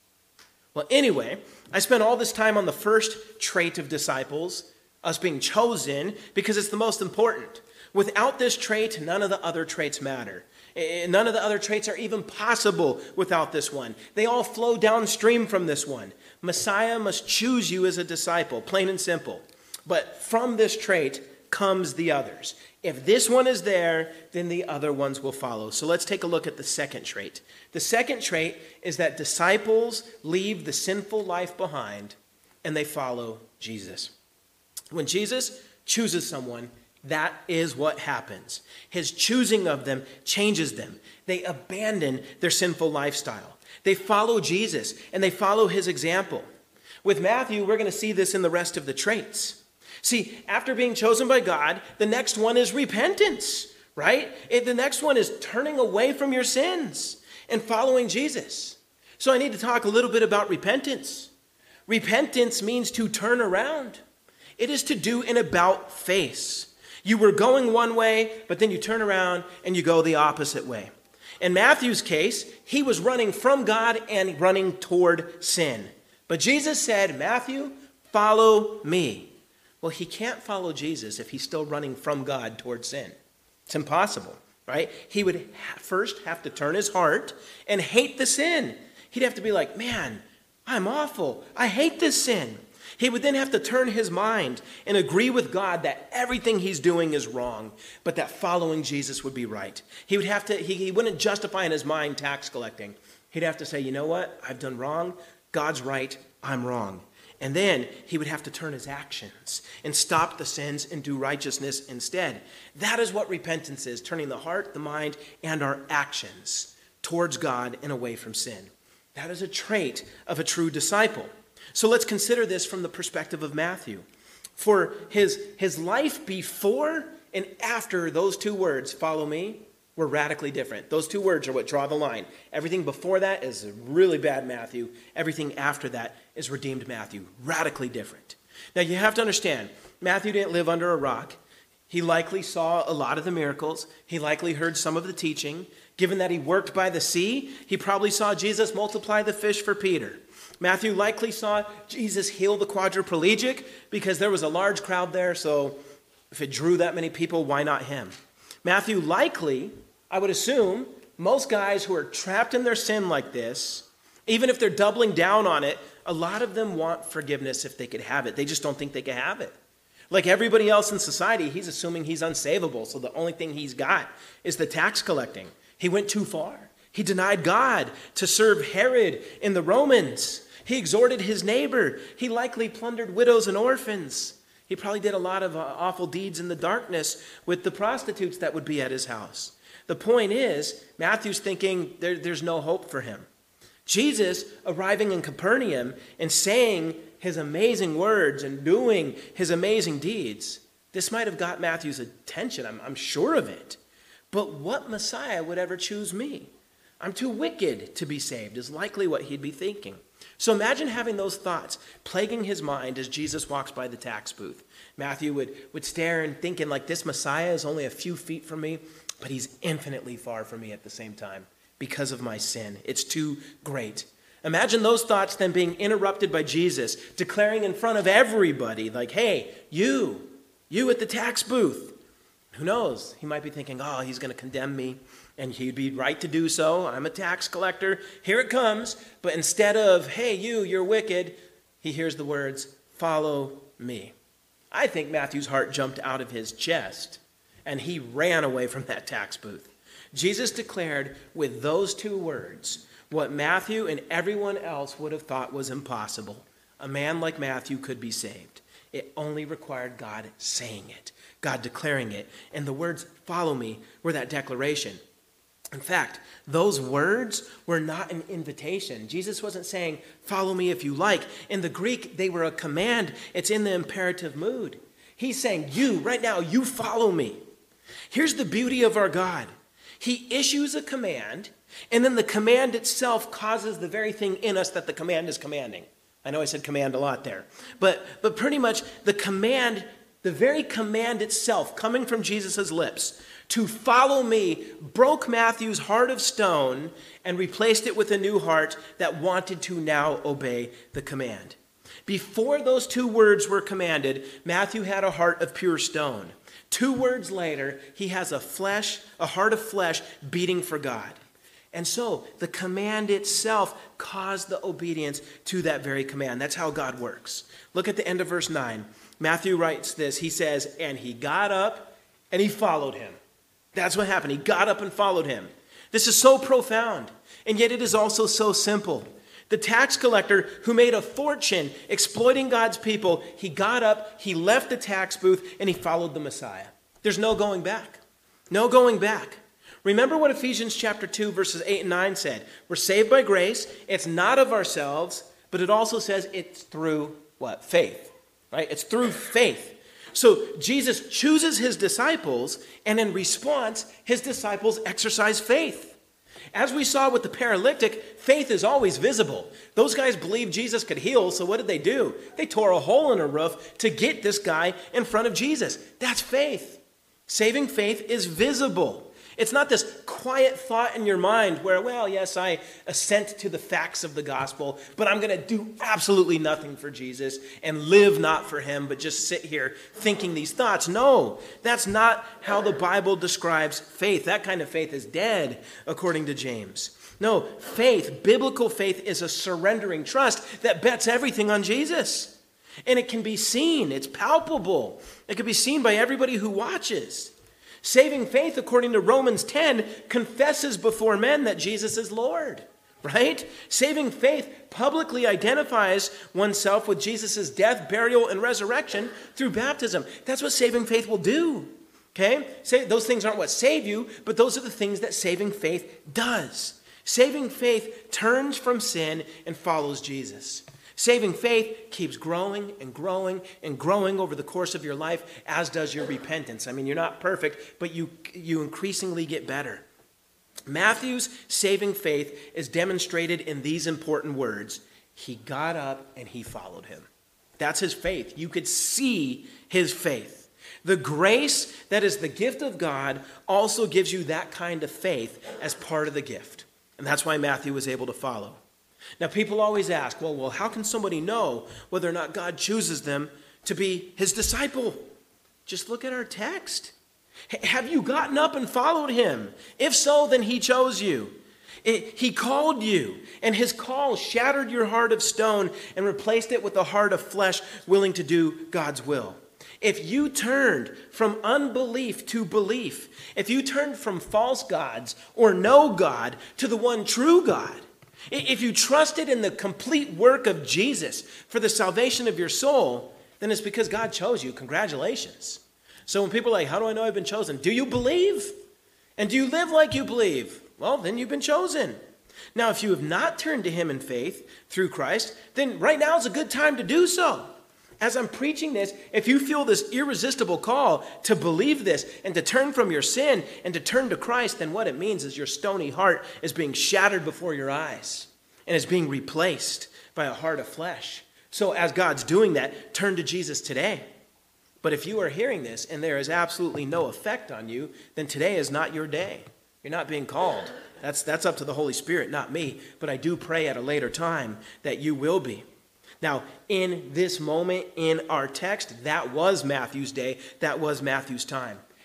Well, anyway, I spent all this time on the first trait of disciples, us being chosen, because it's the most important. Without this trait, none of the other traits matter. None of the other traits are even possible without this one. They all flow downstream from this one. Messiah must choose you as a disciple, plain and simple. But from this trait comes the others. If this one is there, then the other ones will follow. So let's take a look at the second trait. The second trait is that disciples leave the sinful life behind and they follow Jesus. When Jesus chooses someone, that is what happens. His choosing of them changes them. They abandon their sinful lifestyle. They follow Jesus and they follow his example. With Matthew, we're going to see this in the rest of the traits. See, after being chosen by God, the next one is repentance, right? The next one is turning away from your sins and following Jesus. So I need to talk a little bit about repentance. Repentance means to turn around. It is to do an about face. You were going one way, but then you turn around and you go the opposite way. In Matthew's case, he was running from God and running toward sin. But Jesus said, Matthew, follow me. Well, he can't follow Jesus if he's still running from God toward sin. It's impossible, right? He would first have to turn his heart and hate the sin. He'd have to be like, man, I'm awful. I hate this sin. He would then have to turn his mind and agree with God that everything he's doing is wrong, but that following Jesus would be right. He wouldn't justify in his mind tax collecting. He'd have to say, you know what? I've done wrong. God's right. I'm wrong. And then he would have to turn his actions and stop the sins and do righteousness instead. That is what repentance is, turning the heart, the mind, and our actions towards God and away from sin. That is a trait of a true disciple. So let's consider this from the perspective of Matthew. For his life before and after those two words, follow me, were radically different. Those two words are what draw the line. Everything before that is really bad Matthew. Everything after that is redeemed Matthew. Radically different. Now you have to understand, Matthew didn't live under a rock. He likely saw a lot of the miracles. He likely heard some of the teaching. Given that he worked by the sea, he probably saw Jesus multiply the fish for Peter. Matthew likely saw Jesus heal the quadriplegic because there was a large crowd there, so if it drew that many people, why not him? Matthew likely, I would assume, most guys who are trapped in their sin like this, even if they're doubling down on it, a lot of them want forgiveness if they could have it. They just don't think they can have it. Like everybody else in society, he's assuming he's unsavable, so the only thing he's got is the tax collecting. He went too far. He denied God to serve Herod and the Romans. He exhorted his neighbor. He likely plundered widows and orphans. He probably did a lot of awful deeds in the darkness with the prostitutes that would be at his house. The point is, Matthew's thinking there's no hope for him. Jesus arriving in Capernaum and saying his amazing words and doing his amazing deeds, this might have got Matthew's attention. I'm sure of it. But what Messiah would ever choose me? I'm too wicked to be saved is likely what he'd be thinking. So imagine having those thoughts plaguing his mind as Jesus walks by the tax booth. Matthew would stare and thinking like this Messiah is only a few feet from me, but he's infinitely far from me at the same time because of my sin. It's too great. Imagine those thoughts then being interrupted by Jesus, declaring in front of everybody like, hey, you at the tax booth, Who knows? He might be thinking, oh, he's going to condemn me, and he'd be right to do so. I'm a tax collector. Here it comes. But instead of, hey, you're wicked, he hears the words, follow me. I think Matthew's heart jumped out of his chest, and he ran away from that tax booth. Jesus declared with those two words what Matthew and everyone else would have thought was impossible. A man like Matthew could be saved. It only required God saying it, God declaring it. And the words, follow me, were that declaration. In fact, those words were not an invitation. Jesus wasn't saying, follow me if you like. In the Greek, they were a command. It's in the imperative mood. He's saying, you, right now, you follow me. Here's the beauty of our God. He issues a command, and then the command itself causes the very thing in us that the command is commanding. I know I said command a lot there. But pretty much the command, the very command itself coming from Jesus' lips to follow me broke Matthew's heart of stone and replaced it with a new heart that wanted to now obey the command. Before those two words were commanded, Matthew had a heart of pure stone. 2 words later, he has a heart of flesh beating for God. And so the command itself caused the obedience to that very command. That's how God works. Look at the end of verse 9. Matthew writes this. He says, and he got up and he followed him. That's what happened. He got up and followed him. This is so profound, and yet it is also so simple. The tax collector who made a fortune exploiting God's people, he got up, he left the tax booth, and he followed the Messiah. There's no going back. No going back. Remember what Ephesians chapter 2, verses 8 and 9 said. We're saved by grace. It's not of ourselves, but it also says it's through what? Faith. Right? It's through faith. So Jesus chooses his disciples, and in response, his disciples exercise faith. As we saw with the paralytic, faith is always visible. Those guys believed Jesus could heal, so what did they do? They tore a hole in a roof to get this guy in front of Jesus. That's faith. Saving faith is visible. It's not this quiet thought in your mind where, well, yes, I assent to the facts of the gospel, but I'm going to do absolutely nothing for Jesus and live not for him, but just sit here thinking these thoughts. No, that's not how the Bible describes faith. That kind of faith is dead, according to James. No, faith, biblical faith, is a surrendering trust that bets everything on Jesus. And it can be seen. It's palpable. It can be seen by everybody who watches. Saving faith, according to Romans 10, confesses before men that Jesus is Lord, right? Saving faith publicly identifies oneself with Jesus' death, burial, and resurrection through baptism. That's what saving faith will do, okay? Those things aren't what save you, but those are the things that saving faith does. Saving faith turns from sin and follows Jesus. Saving faith keeps growing and growing and growing over the course of your life, as does your repentance. I mean, you're not perfect, but you increasingly get better. Matthew's saving faith is demonstrated in these important words. He got up and he followed him. That's his faith. You could see his faith. The grace that is the gift of God also gives you that kind of faith as part of the gift. And that's why Matthew was able to follow. Now, people always ask, well, how can somebody know whether or not God chooses them to be his disciple? Just look at our text. Have you gotten up and followed him? If so, then he chose you. He called you, and his call shattered your heart of stone and replaced it with a heart of flesh willing to do God's will. If you turned from unbelief to belief, if you turned from false gods or no God to the one true God, if you trusted in the complete work of Jesus for the salvation of your soul, then it's because God chose you. Congratulations. So when people are like, how do I know I've been chosen? Do you believe? And do you live like you believe? Well, then you've been chosen. Now, if you have not turned to him in faith through Christ, then right now is a good time to do so. As I'm preaching this, if you feel this irresistible call to believe this and to turn from your sin and to turn to Christ, then what it means is your stony heart is being shattered before your eyes and is being replaced by a heart of flesh. So as God's doing that, turn to Jesus today. But if you are hearing this and there is absolutely no effect on you, then today is not your day. You're not being called. That's up to the Holy Spirit, not me. But I do pray at a later time that you will be. Now, in this moment in our text, that was Matthew's day. That was Matthew's time.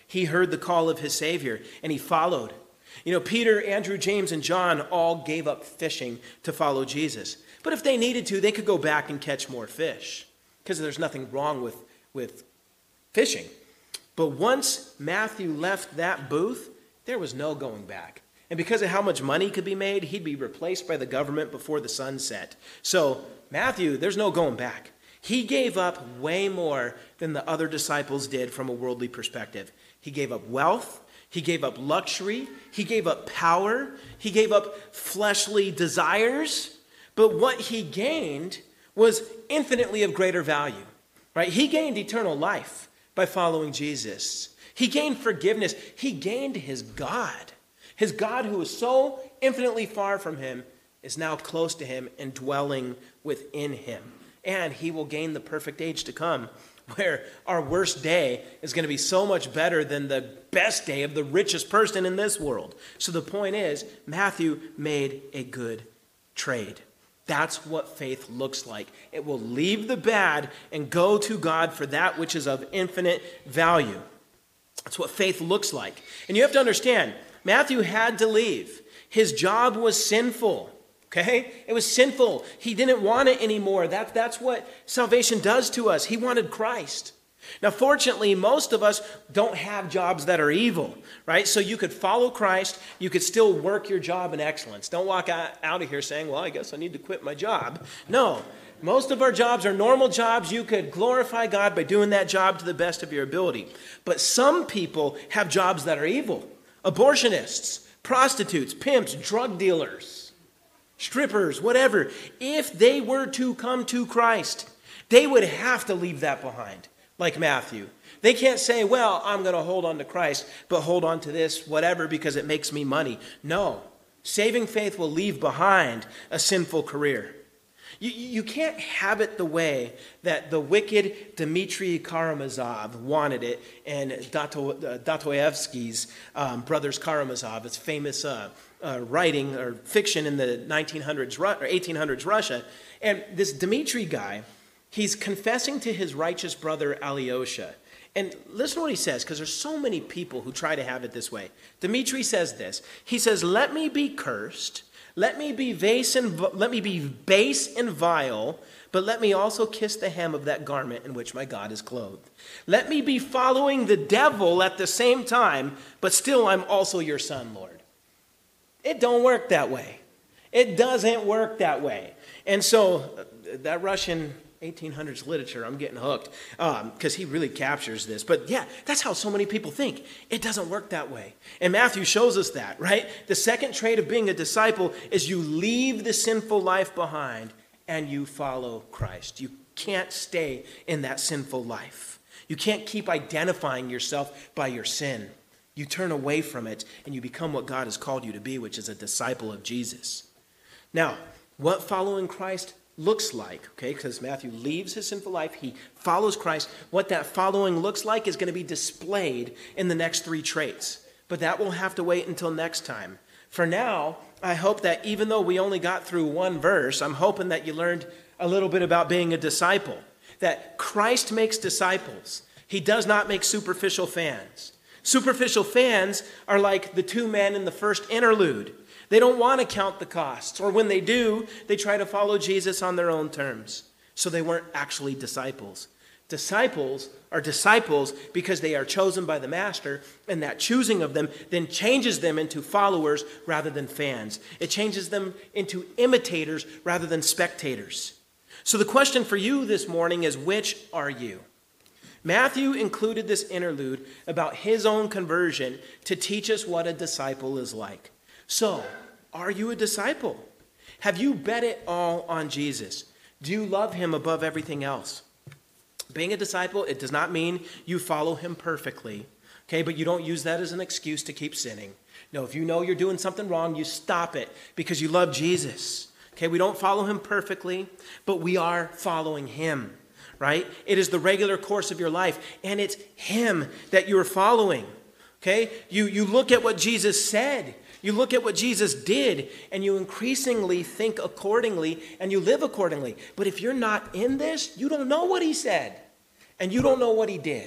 He heard the call of his Savior, and he followed. You know, Peter, Andrew, James, and John all gave up fishing to follow Jesus. But if they needed to, they could go back and catch more fish, because there's nothing wrong with fishing. But once Matthew left that booth, there was no going back. And because of how much money could be made, he'd be replaced by the government before the sun set. So Matthew, there's no going back. He gave up way more than the other disciples did from a worldly perspective. He gave up wealth. He gave up luxury. He gave up power. He gave up fleshly desires. But what he gained was infinitely of greater value, right? He gained eternal life by following Jesus. He gained forgiveness. He gained his God. His God, who was so infinitely far from him, is now close to him and dwelling within him. And he will gain the perfect age to come, where our worst day is going to be so much better than the best day of the richest person in this world. So the point is, Matthew made a good trade. That's what faith looks like. It will leave the bad and go to God for that which is of infinite value. That's what faith looks like. And you have to understand, Matthew had to leave. His job was sinful. Okay? It was sinful. He didn't want it anymore. That's what salvation does to us. He wanted Christ. Now, fortunately, most of us don't have jobs that are evil, right? So you could follow Christ. You could still work your job in excellence. Don't walk out of here saying, well, I guess I need to quit my job. No. Most of our jobs are normal jobs. You could glorify God by doing that job to the best of your ability. But some people have jobs that are evil. Abortionists, prostitutes, pimps, drug dealers, strippers, whatever. If they were to come to Christ, they would have to leave that behind, like Matthew. They can't say, well, I'm going to hold on to Christ, but hold on to this, whatever, because it makes me money. No. Saving faith will leave behind a sinful career. You can't have it the way that the wicked Dmitry Karamazov wanted it, and Dostoevsky's Brothers Karamazov, its famous writing or fiction in the 1900s or 1800s Russia. And this Dmitry guy, he's confessing to his righteous brother Alyosha. And listen to what he says, because there's so many people who try to have it this way. Dmitry says this. He says, let me be cursed. Let me be base and vile, but let me also kiss the hem of that garment in which my God is clothed. Let me be following the devil at the same time, but still I'm also your son, Lord. It don't work that way. It doesn't work that way. And so that Russian 1800s literature, I'm getting hooked because he really captures this. But yeah, that's how so many people think. It doesn't work that way. And Matthew shows us that, right? The second trait of being a disciple is you leave the sinful life behind and you follow Christ. You can't stay in that sinful life. You can't keep identifying yourself by your sin. You turn away from it and you become what God has called you to be, which is a disciple of Jesus. Now, what following Christ looks like, okay, because Matthew leaves his sinful life, he follows Christ. What that following looks like is going to be displayed in the next three traits. But that will have to wait until next time. For now, I hope that even though we only got through one verse, I'm hoping that you learned a little bit about being a disciple. That Christ makes disciples. He does not make superficial fans. Superficial fans are like the two men in the first interlude. They don't want to count the costs, or when they do, they try to follow Jesus on their own terms. So they weren't actually disciples. Disciples are disciples because they are chosen by the master, and that choosing of them then changes them into followers rather than fans. It changes them into imitators rather than spectators. So the question for you this morning is, which are you? Matthew included this interlude about his own conversion to teach us what a disciple is like. So, are you a disciple? Have you bet it all on Jesus? Do you love him above everything else? Being a disciple, it does not mean you follow him perfectly, okay? But you don't use that as an excuse to keep sinning. No, if you know you're doing something wrong, you stop it because you love Jesus. Okay, we don't follow him perfectly, but we are following him, right? It is the regular course of your life, and it's him that you're following, okay? You look at what Jesus said. You look at what Jesus did, and you increasingly think accordingly, and you live accordingly. But if you're not in this, you don't know what he said, and you don't know what he did.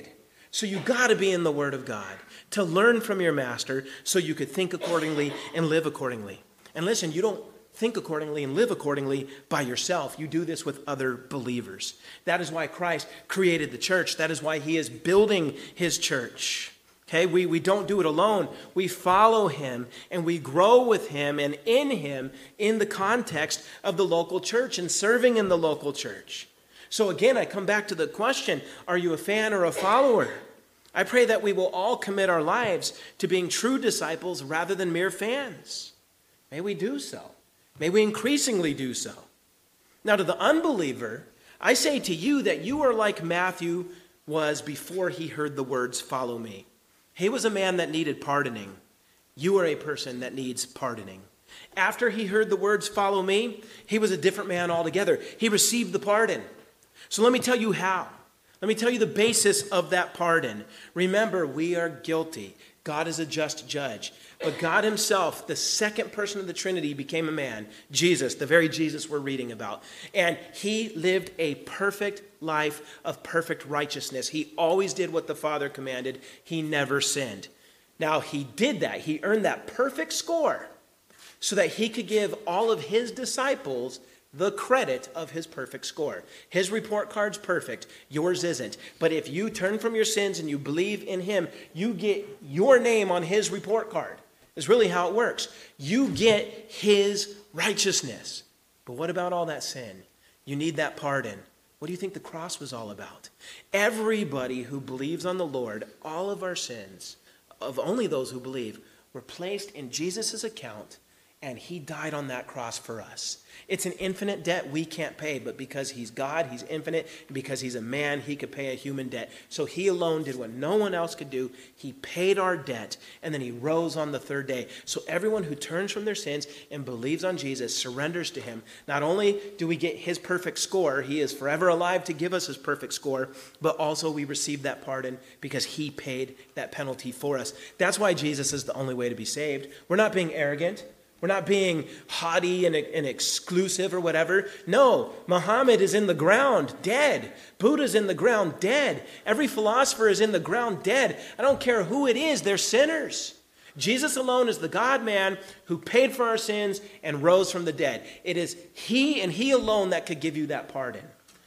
So you got to be in the Word of God to learn from your master so you could think accordingly and live accordingly. And listen, you don't think accordingly and live accordingly by yourself. You do this with other believers. That is why Christ created the church. That is why he is building his church. Okay, we don't do it alone. We follow him and we grow with him and in him in the context of the local church and serving in the local church. So again, I come back to the question, are you a fan or a follower? I pray that we will all commit our lives to being true disciples rather than mere fans. May we do so. May we increasingly do so. Now to the unbeliever, I say to you that you are like Matthew was before he heard the words, "Follow me." He was a man that needed pardoning. You are a person that needs pardoning. After he heard the words, "Follow me," he was a different man altogether. He received the pardon. So let me tell you how. Let me tell you the basis of that pardon. Remember, we are guilty. God is a just judge. But God himself, the second person of the Trinity, became a man, Jesus, the very Jesus we're reading about. And he lived a perfect life of perfect righteousness. He always did what the Father commanded. He never sinned. Now, he did that. He earned that perfect score so that he could give all of his disciples the credit of his perfect score. His report card's perfect. Yours isn't. But if you turn from your sins and you believe in him, you get your name on his report card. Is really how it works. You get his righteousness. But what about all that sin? You need that pardon. What do you think the cross was all about? Everybody who believes on the Lord, all of our sins, of only those who believe, were placed in Jesus' account, and he died on that cross for us. It's an infinite debt we can't pay, but because he's God, he's infinite, and because he's a man, he could pay a human debt. So he alone did what no one else could do. He paid our debt, and then he rose on the third day. So everyone who turns from their sins and believes on Jesus, surrenders to him, not only do we get his perfect score, he is forever alive to give us his perfect score, but also we receive that pardon because he paid that penalty for us. That's why Jesus is the only way to be saved. We're not being arrogant. We're not being haughty and exclusive or whatever. No, Muhammad is in the ground, dead. Buddha's in the ground, dead. Every philosopher is in the ground, dead. I don't care who it is, they're sinners. Jesus alone is the God-man who paid for our sins and rose from the dead. It is he and he alone that could give you that pardon.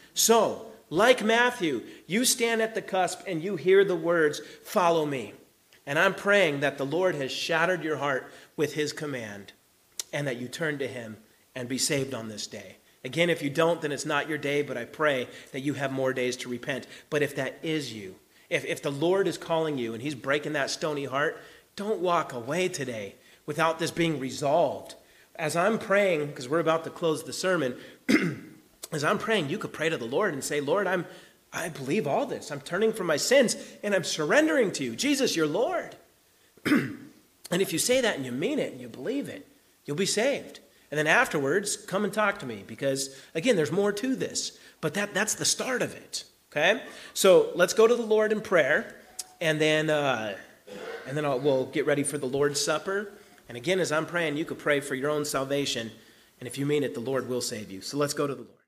So, like Matthew, you stand at the cusp and you hear the words, "Follow me." And I'm praying that the Lord has shattered your heart with his command, and that you turn to him and be saved on this day. Again, if you don't, then it's not your day, but I pray that you have more days to repent. But if that is you, if the Lord is calling you and he's breaking that stony heart, don't walk away today without this being resolved. As I'm praying, because we're about to close the sermon, as I'm praying, you could pray to the Lord and say, "Lord, I believe all this. I'm turning from my sins and I'm surrendering to you. Jesus, you're Lord." And if you say that and you mean it and you believe it, you'll be saved. And then afterwards, come and talk to me because, again, there's more to this. But that's the start of it, okay? So let's go to the Lord in prayer, and then we'll get ready for the Lord's Supper. And again, as I'm praying, you could pray for your own salvation. And if you mean it, the Lord will save you. So let's go to the Lord.